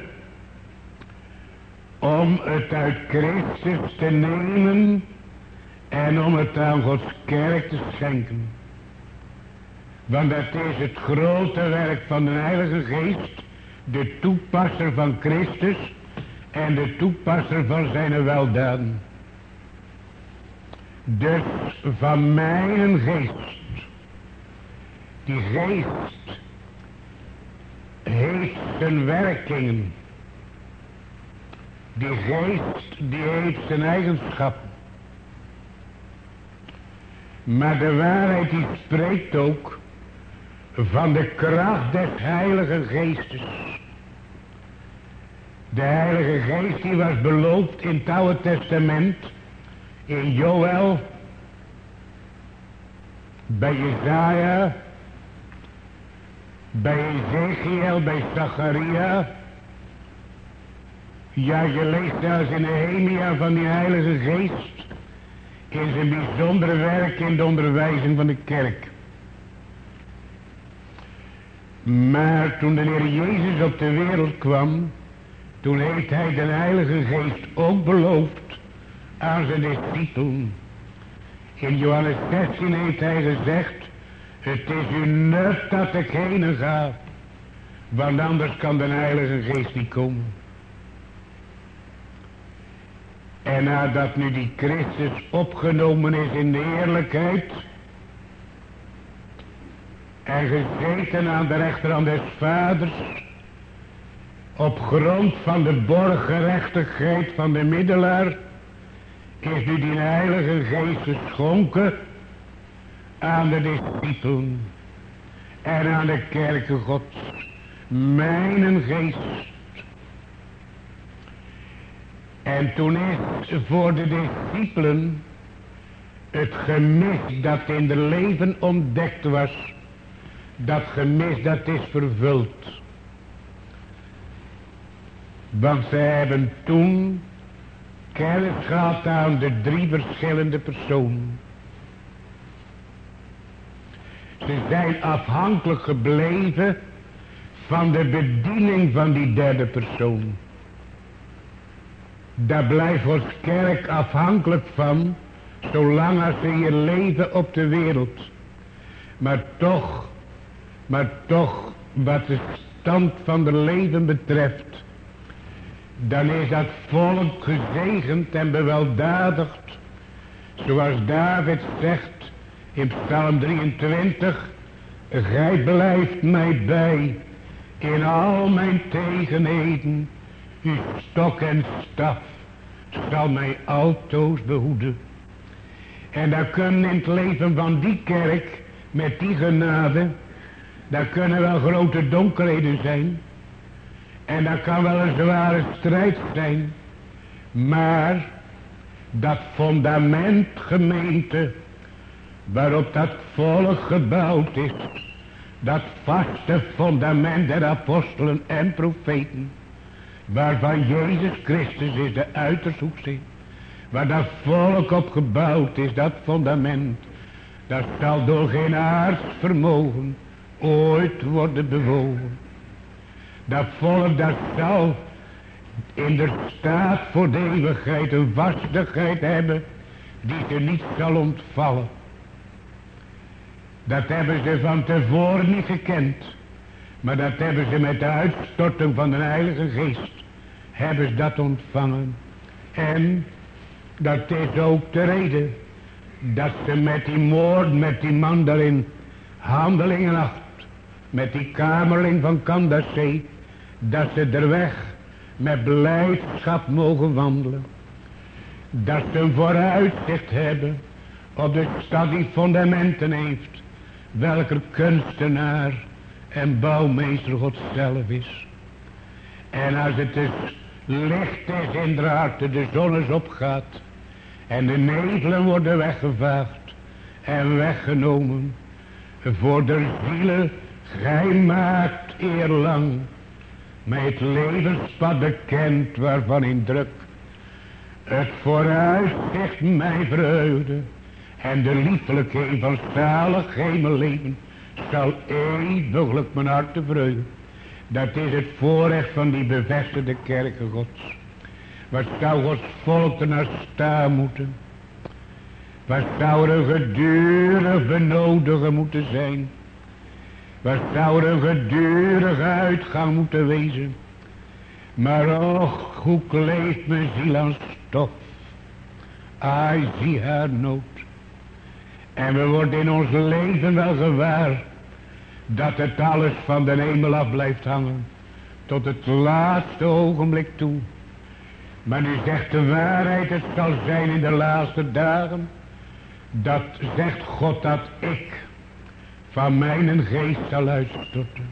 om het uit Christus te nemen en om het aan Gods kerk te schenken. Want dat is het grote werk van de Heilige Geest, de toepasser van Christus en de toepasser van zijn weldaden. Dus van mijn geest, die geest heeft zijn werkingen, die geest die heeft zijn eigenschappen. Maar de waarheid die spreekt ook van de kracht des Heilige Geestes. De Heilige Geest die was beloofd in het Oude Testament, in Joël, bij Jesaja, bij Ezekiel, bij Zacharia. Ja, je leest zelfs in Nehemia van die Heilige Geest in zijn bijzondere werk in de onderwijzing van de kerk. Maar toen de Heer Jezus op de wereld kwam, toen heeft hij de Heilige Geest ook beloofd aan zijn discipelen. In Johannes 16 heeft hij gezegd, het is u nut dat ik heen ga, want anders kan de Heilige Geest niet komen. En nadat nu die Christus opgenomen is in de heerlijkheid en gezeten aan de rechterhand des vaders, op grond van de borggerechtigheid van de middelaar, is nu die Heilige Geest geschonken aan de discipelen en aan de kerken Gods. Mijn geest. En toen is voor de discipelen het gemis dat in de leven ontdekt was, dat gemis dat is vervuld. Want ze hebben toen kennis gehad aan de drie verschillende personen. Ze zijn afhankelijk gebleven van de bediening van die derde persoon. Daar blijft ons kerk afhankelijk van, zolang als ze hier leven op de wereld. Maar toch, wat de stand van het leven betreft, dan is dat volk gezegend en beweldadigd. Zoals David zegt in Psalm 23, gij blijft mij bij in al mijn tegenheden. Uw stok en staf zal mij altoos behoeden. En daar kunnen in het leven van die kerk, met die genade, daar kunnen wel grote donkerheden zijn. En dat kan wel een zware strijd zijn. Maar dat fundament, gemeente, waarop dat volk gebouwd is, dat vaste fundament der apostelen en profeten, waarvan Jezus Christus is de uiterste hoeksteen, waar dat volk op gebouwd is, dat fundament, dat zal door geen aards vermogen ooit worden bewogen. Dat volk dat zal in de staat voor de eeuwigheid een vastigheid hebben die ze niet zal ontvallen. Dat hebben ze van tevoren niet gekend, maar dat hebben ze met de uitstorting van de Heilige Geest, hebben ze dat ontvangen. En dat is ook de reden dat ze met die moord, met die man daarin, Handelingen 8, met die kamerling van Kandasee, dat ze de weg met blijdschap mogen wandelen. Dat ze een vooruitzicht hebben op de stad die fundamenten heeft, welke kunstenaar en bouwmeester God zelf is. En als het dus licht is in de harten, de zon is opgaat en de nevelen worden weggevaagd en weggenomen, voor de zielen, gij maakt eerlang mij het levenspad bekend waarvan in druk het vooruitzicht mij vreugde en de liefelijkheid van zalig hemelleven zal eeuwiglijk mijn hart te vreugde. Dat is het voorrecht van die bevestigde kerken Gods. Wat zou Gods volk er naar staan moeten? Wat zou er een gedurig benodigen moeten zijn? Wat zou er een gedurige uitgang moeten wezen? Maar och, hoe kleeft mijn ziel aan stof. Ai, zie haar nood. En we worden in ons leven wel gewaar dat het alles van de hemel af blijft hangen tot het laatste ogenblik toe. Maar nu zegt de waarheid, het zal zijn in de laatste dagen, dat zegt God, dat ik van mijn geest zal uitstorten.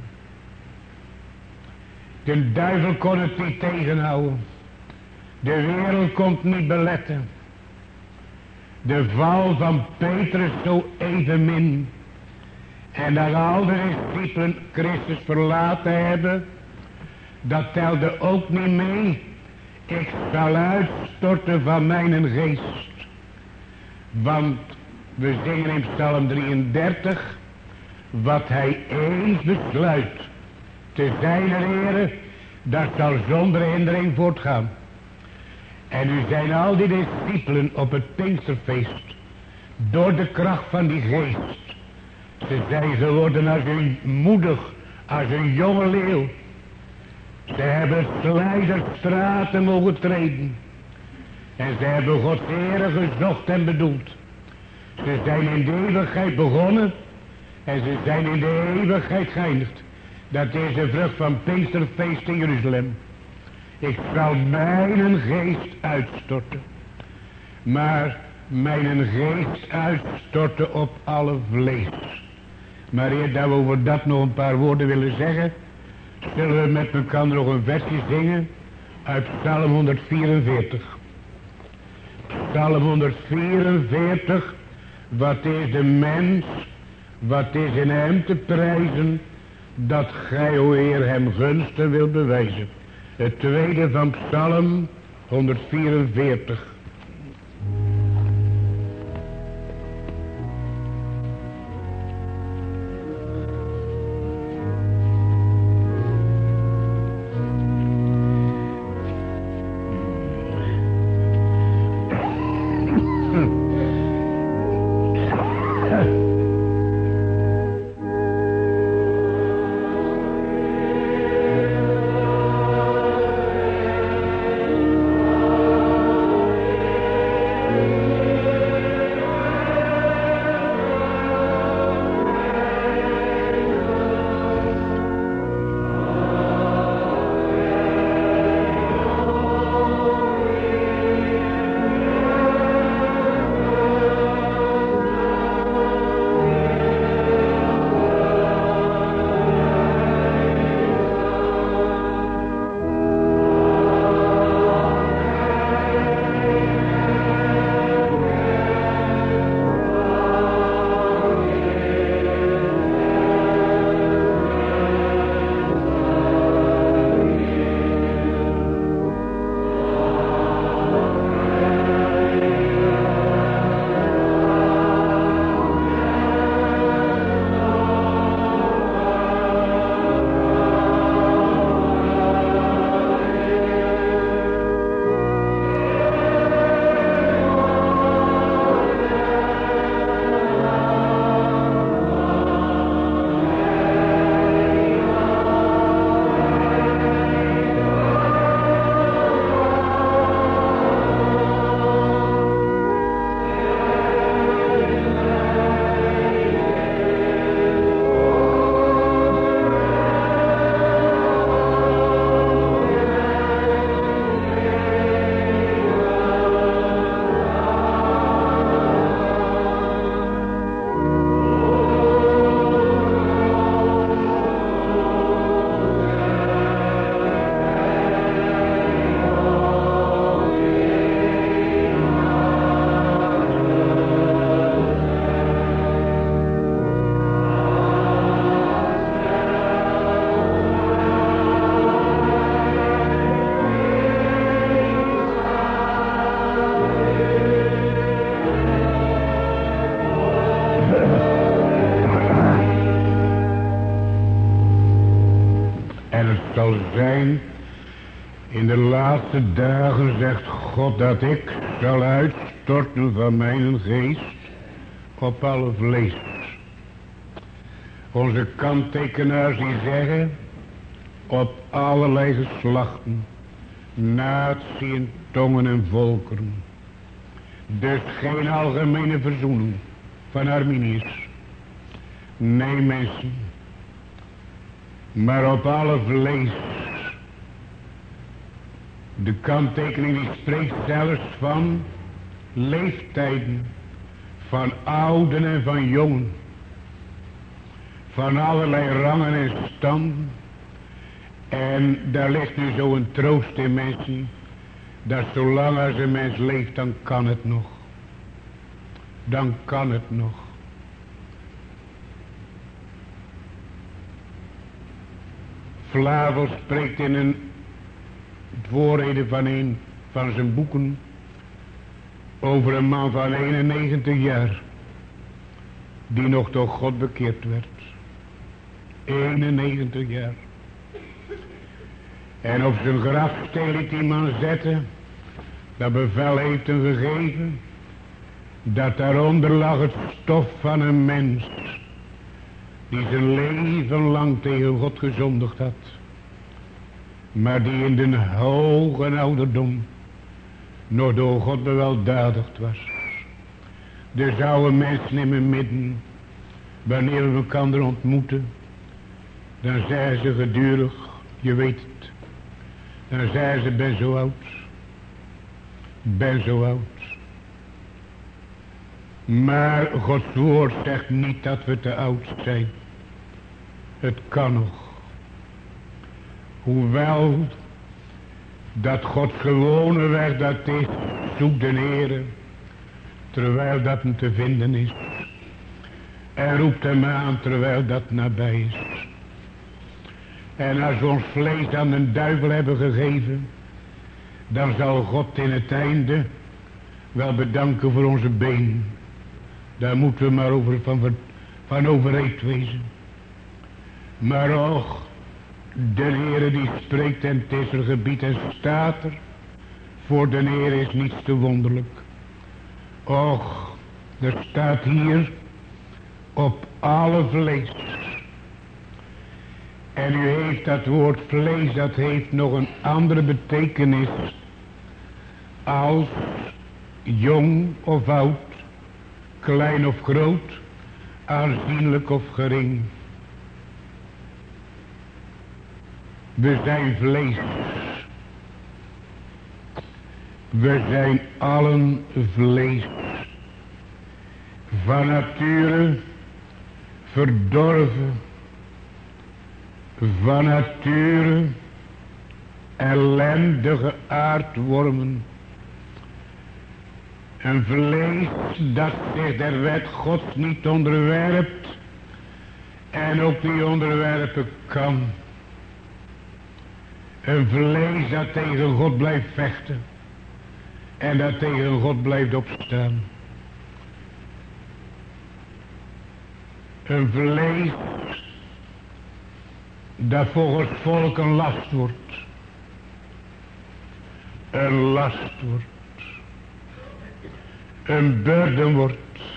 De duivel kon het niet tegenhouden. De wereld kon het niet beletten. De val van Petrus zo evenmin. En dat al de discipelen Christus verlaten hebben, dat telde ook niet mee. Ik zal uitstorten van mijn geest. Want we zingen in Psalm 33, wat hij eens besluit te zijn ere, dat zal zonder hindering voortgaan. En nu zijn al die discipelen op het Pinksterfeest door de kracht van die geest. Ze zijn geworden als een moedig, als een jonge leeuw. Ze hebben straten mogen treden. En ze hebben Gods ere gezocht en bedoeld. Ze zijn in de eeuwigheid begonnen. En ze zijn in de eeuwigheid geëindigd. Dat is de vrucht van Pinksterfeest in Jeruzalem. Ik zal mijn geest uitstorten. Maar mijn geest uitstorten op alle vlees. Maar eer dat we over dat nog een paar woorden willen zeggen, zullen we met elkaar nog een versje zingen uit Psalm 144. Psalm 144, wat is de mens, wat is in hem te prijzen, dat gij, o Heer, hem gunsten wil bewijzen. Het tweede van Psalm 144. In de laatste dagen zegt God dat ik zal uitstorten van mijn geest op alle vlees. Onze kanttekenaars die zeggen op allerlei geslachten, natieën, tongen en volkeren. Dus geen algemene verzoening van Arminius. Nee mensen, maar op alle vlees. De kanttekening die spreekt zelfs van leeftijden, van ouden en van jongen, van allerlei rangen en standen. En daar ligt nu zo'n troost in mensen, dat zolang als een mens leeft, dan kan het nog. Dan kan het nog. Flavel spreekt in een voorrede van een van zijn boeken over een man van 91 jaar die nog door God bekeerd werd. 91 jaar. En op zijn grafsteen liet die man zetten, dat bevel heeft hem gegeven, dat daaronder lag het stof van een mens die zijn leven lang tegen God gezondigd had, maar die in de hoge ouderdom nog door God beweldadigd was. Er zou een mens in mijn midden, wanneer we elkaar ontmoeten, dan zei ze gedurig, je weet het, dan zei ze, ben zo oud, ben zo oud. Maar Gods woord zegt niet dat we te oud zijn. Het kan nog. Hoewel dat Gods gewone weg dat is, zoek de Heere, terwijl dat hem te vinden is. En roept hem aan terwijl dat nabij is. En als we ons vlees aan de duivel hebben gegeven, dan zal God in het einde wel bedanken voor onze benen. Daar moeten we maar van overreed wezen. Maar och, de Heere die spreekt en het is er gebied en staat er. Voor de Heere is niets te wonderlijk. Och, er staat hier op alle vlees. En u heeft dat woord vlees, dat heeft nog een andere betekenis. Als jong of oud, klein of groot, aanzienlijk of gering. We zijn vlees. We zijn allen vlees. Van nature verdorven. Van nature ellendige aardwormen. Een vlees dat zich der wet Gods niet onderwerpt en ook niet onderwerpen kan. Een vlees dat tegen God blijft vechten en dat tegen God blijft opstaan. Een vlees dat volgens volk een last wordt. Een last wordt. Een burden wordt.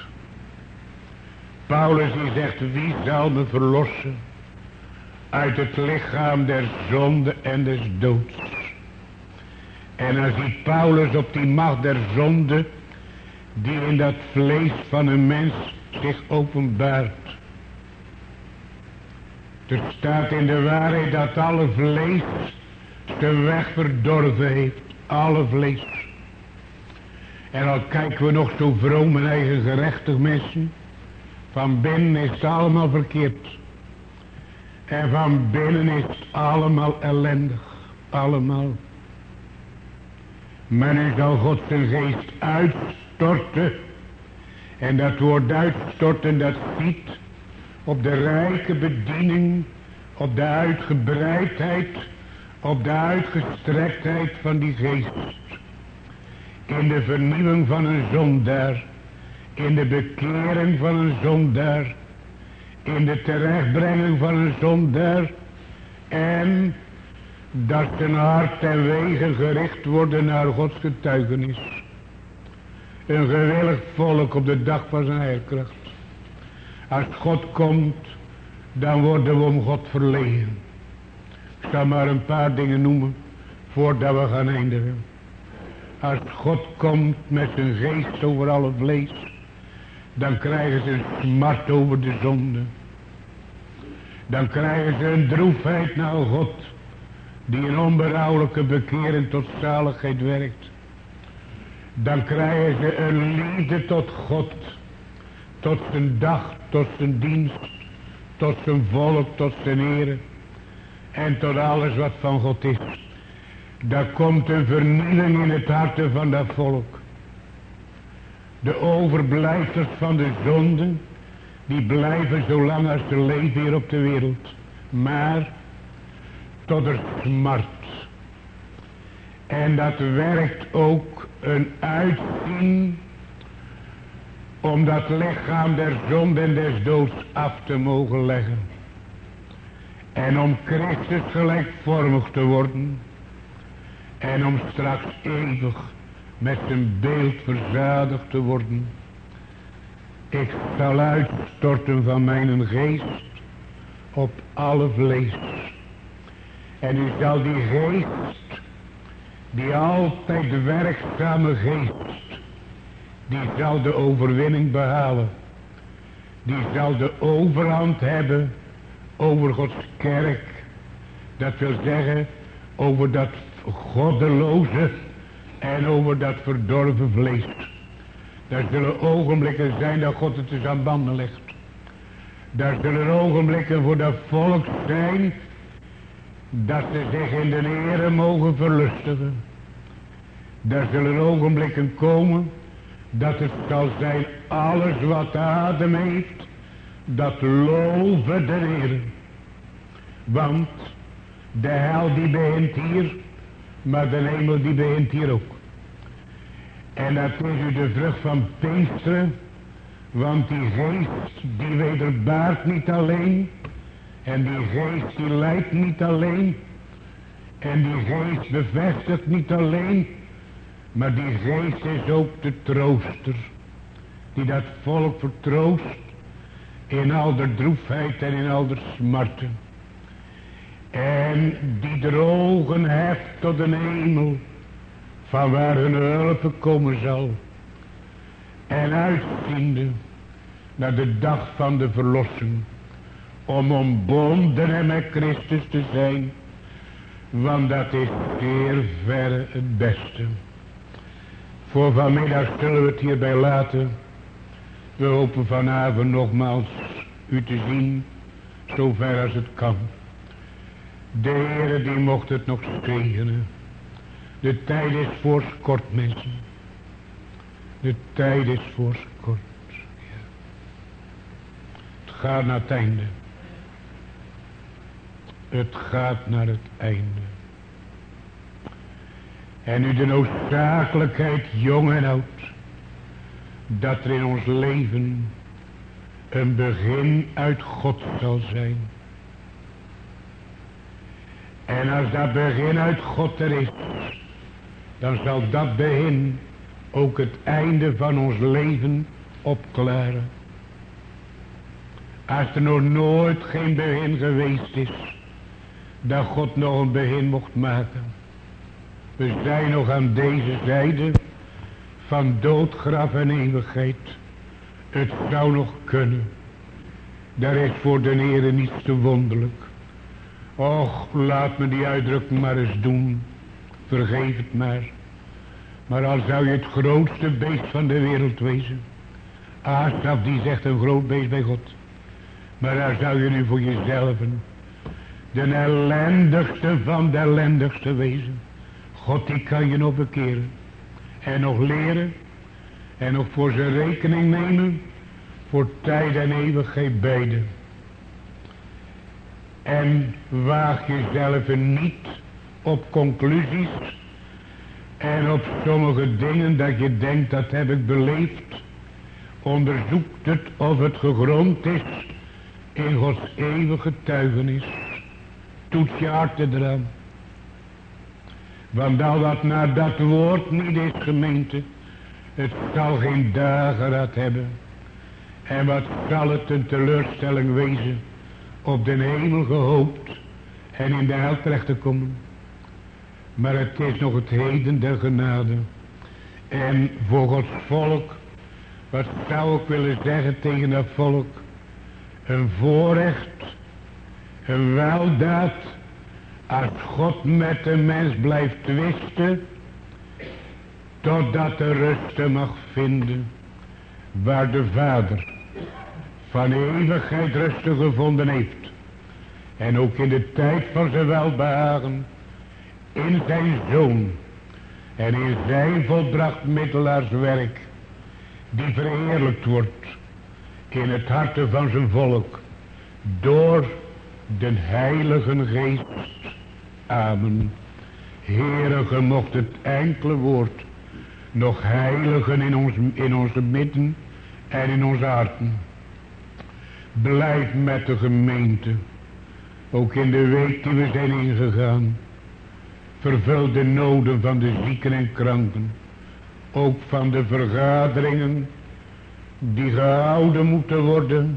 Paulus die zegt, wie zal me verlossen uit het lichaam der zonde en des doods. En dan ziet Paulus op die macht der zonde die in dat vlees van een mens zich openbaart. Er staat in de waarheid dat alle vlees zijn weg verdorven heeft. Alle vlees. En al kijken we nog zo vroom en eigen gerechtig mensen. Van binnen is het allemaal verkeerd. En van binnen is het allemaal ellendig. Allemaal. Maar nu zal God zijn geest uitstorten. En dat woord uitstorten, dat ziet op de rijke bediening, op de uitgebreidheid, op de uitgestrektheid van die geest. In de vernieuwing van een zondaar, in de bekering van een zondaar, in de terechtbrenging van een zondaar en dat zijn hart en wegen gericht worden naar Gods getuigenis. Een gewillig volk op de dag van zijn heilkracht. Als God komt, dan worden we om God verlegen. Ik zal maar een paar dingen noemen voordat we gaan eindigen. Als God komt met zijn geest over alle vlees, dan krijgen ze een smart over de zonde. Dan krijgen ze een droefheid naar God, die een onberouwelijke bekering tot zaligheid werkt. Dan krijgen ze een liefde tot God, tot zijn dag, tot zijn dienst, tot zijn volk, tot zijn ere en tot alles wat van God is. Daar komt een vernieuwing in het hart van dat volk. De overblijfsels van de zonde, die blijven zolang als ze leven hier op de wereld. Maar tot er smart. En dat werkt ook een uitzien om dat lichaam der zonde en des doods af te mogen leggen. En om Christus gelijkvormig te worden. En om straks eeuwig met zijn beeld verzadigd te worden. Ik zal uitstorten van mijn geest op alle vlees. En u zal die geest, die altijd werkzame geest, die zal de overwinning behalen. Die zal de overhand hebben over Gods kerk. Dat wil zeggen over dat goddeloze en over dat verdorven vlees. Daar zullen ogenblikken zijn dat God het eens aan banden legt. Daar zullen ogenblikken voor dat volk zijn dat ze zich in de Here mogen verlustigen. Daar zullen ogenblikken komen dat het zal zijn alles wat adem heeft, dat loven de Heere. Want de hel die begint hier, maar de hemel die begint hier ook. En dat is u de vrucht van Pinksteren, want die geest die wederbaart niet alleen, en die geest die leidt niet alleen, en die geest bevestigt niet alleen, maar die geest is ook de trooster, die dat volk vertroost in al de droefheid en in al de smarten. En die de ogen heft tot de hemel, van waar hun hulp komen zal. En uitziende naar de dag van de verlossing, om ontbonden en met Christus te zijn, want dat is zeer verre het beste. Voor vanmiddag zullen we het hierbij laten. We hopen vanavond nogmaals u te zien, zover als het kan. De Heere die mocht het nog zegenen. De tijd is voorskort, mensen. De tijd is voorskort. Ja. Het gaat naar het einde. Het gaat naar het einde. En nu de noodzakelijkheid, jong en oud, dat er in ons leven een begin uit God zal zijn. En als dat begin uit God er is, dan zal dat begin ook het einde van ons leven opklaren. Als er nog nooit geen begin geweest is, dat God nog een begin mocht maken. We zijn nog aan deze zijde van dood, graf en eeuwigheid. Het zou nog kunnen. Daar is voor de Heere niets te wonderlijk. Och, laat me die uitdrukking maar eens doen. Vergeef het maar. Maar al zou je het grootste beest van de wereld wezen. Asaf die zegt een groot beest bij God. Maar daar zou je nu voor jezelf de ellendigste van de ellendigste wezen. God die kan je nog bekeren. En nog leren. En nog voor zijn rekening nemen. Voor tijd en eeuwigheid beide. En waag jezelf niet op conclusies. En op sommige dingen dat je denkt dat heb ik beleefd. Onderzoekt het of het gegrond is in Gods eeuwige getuigenis. Toets je harten eraan. Want al wat naar dat woord niet is, gemeente, het zal geen dageraad hebben. En wat zal het een teleurstelling wezen, op de hemel gehoopt en in de hel terecht te komen. Maar het is nog het heden der genade. En voor Gods volk, wat zou ik willen zeggen tegen dat volk, een voorrecht, een weldaad, als God met de mens blijft twisten, totdat de rust mag vinden, waar de Vader van eeuwigheid rusten gevonden heeft. En ook in de tijd van zijn welbehagen, in zijn Zoon en in zijn volbracht middelaarswerk, die verheerlijkt wordt in het harte van zijn volk, door de Heilige Geest. Amen. Heere, ge mocht het enkele woord nog heiligen in onze midden en in onze harten. Blijf met de gemeente, ook in de week die we zijn ingegaan. Vervul de noden van de zieken en kranken, ook van de vergaderingen die gehouden moeten worden.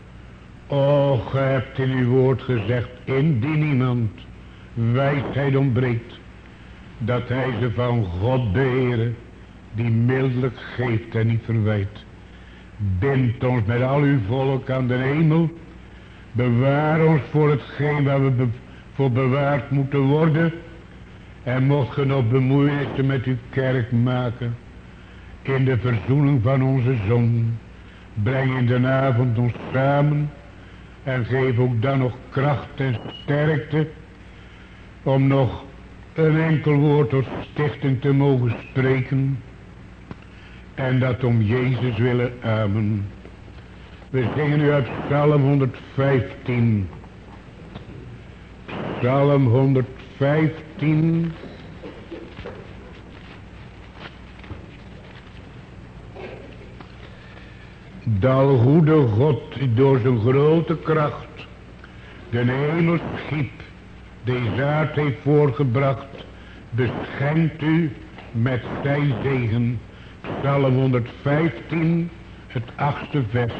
O, ge hebt in uw woord gezegd, indien iemand wijsheid ontbreekt, dat hij ze van God de Heere, die mildelijk geeft en niet verwijt. Bind ons met al uw volk aan de hemel. Bewaar ons voor hetgeen waar we voor bewaard moeten worden. En mocht ge nog bemoeienissen met uw kerk maken, in de verzoening van onze zonden. Breng in de avond ons samen en geef ook dan nog kracht en sterkte om nog een enkel woord tot stichting te mogen spreken. En dat om Jezus willen. Amen. We zingen nu uit Psalm 115. Psalm 115. De goede God door zijn grote kracht de hemel schiep, deze aard heeft voorgebracht, beschenkt u met zijn zegen. Psalm 115, het 8e vers.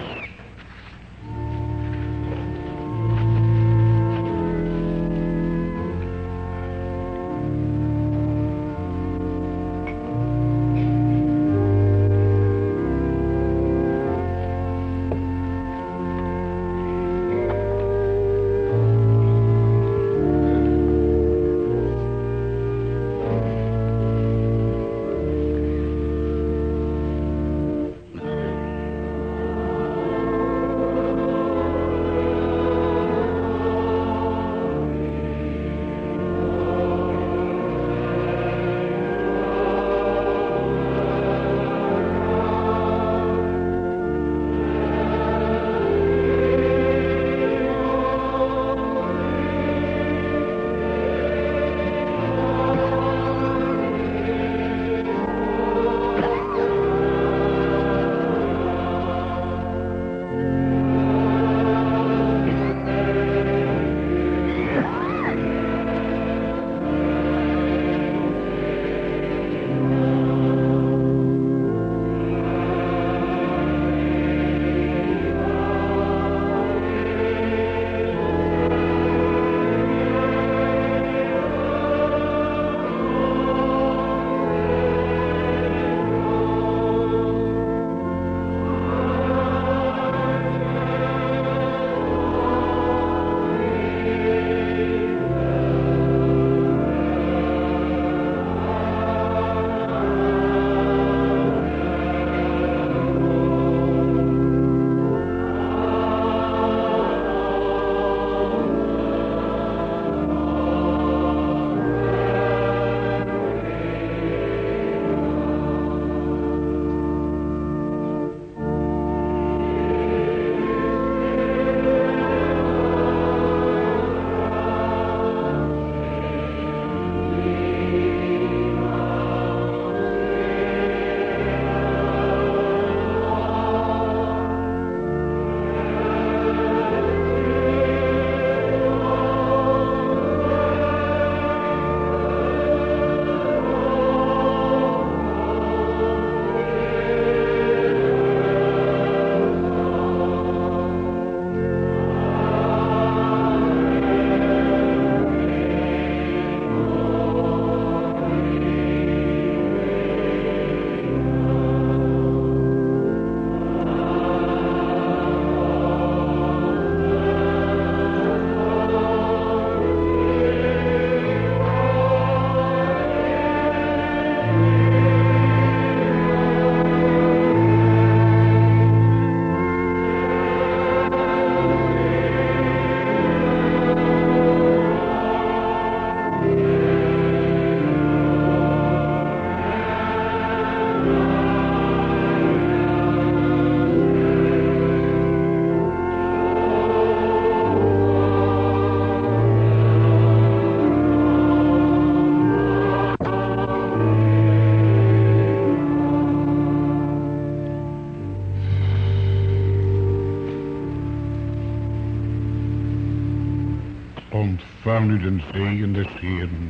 Ontvang u den zegen des Heeren.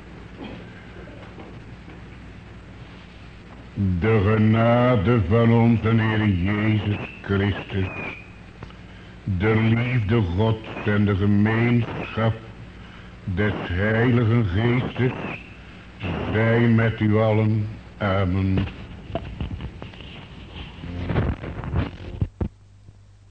De genade van onze Heer Jezus Christus, de liefde Gods en de gemeenschap des Heiligen Geestes, zij met u allen. Amen.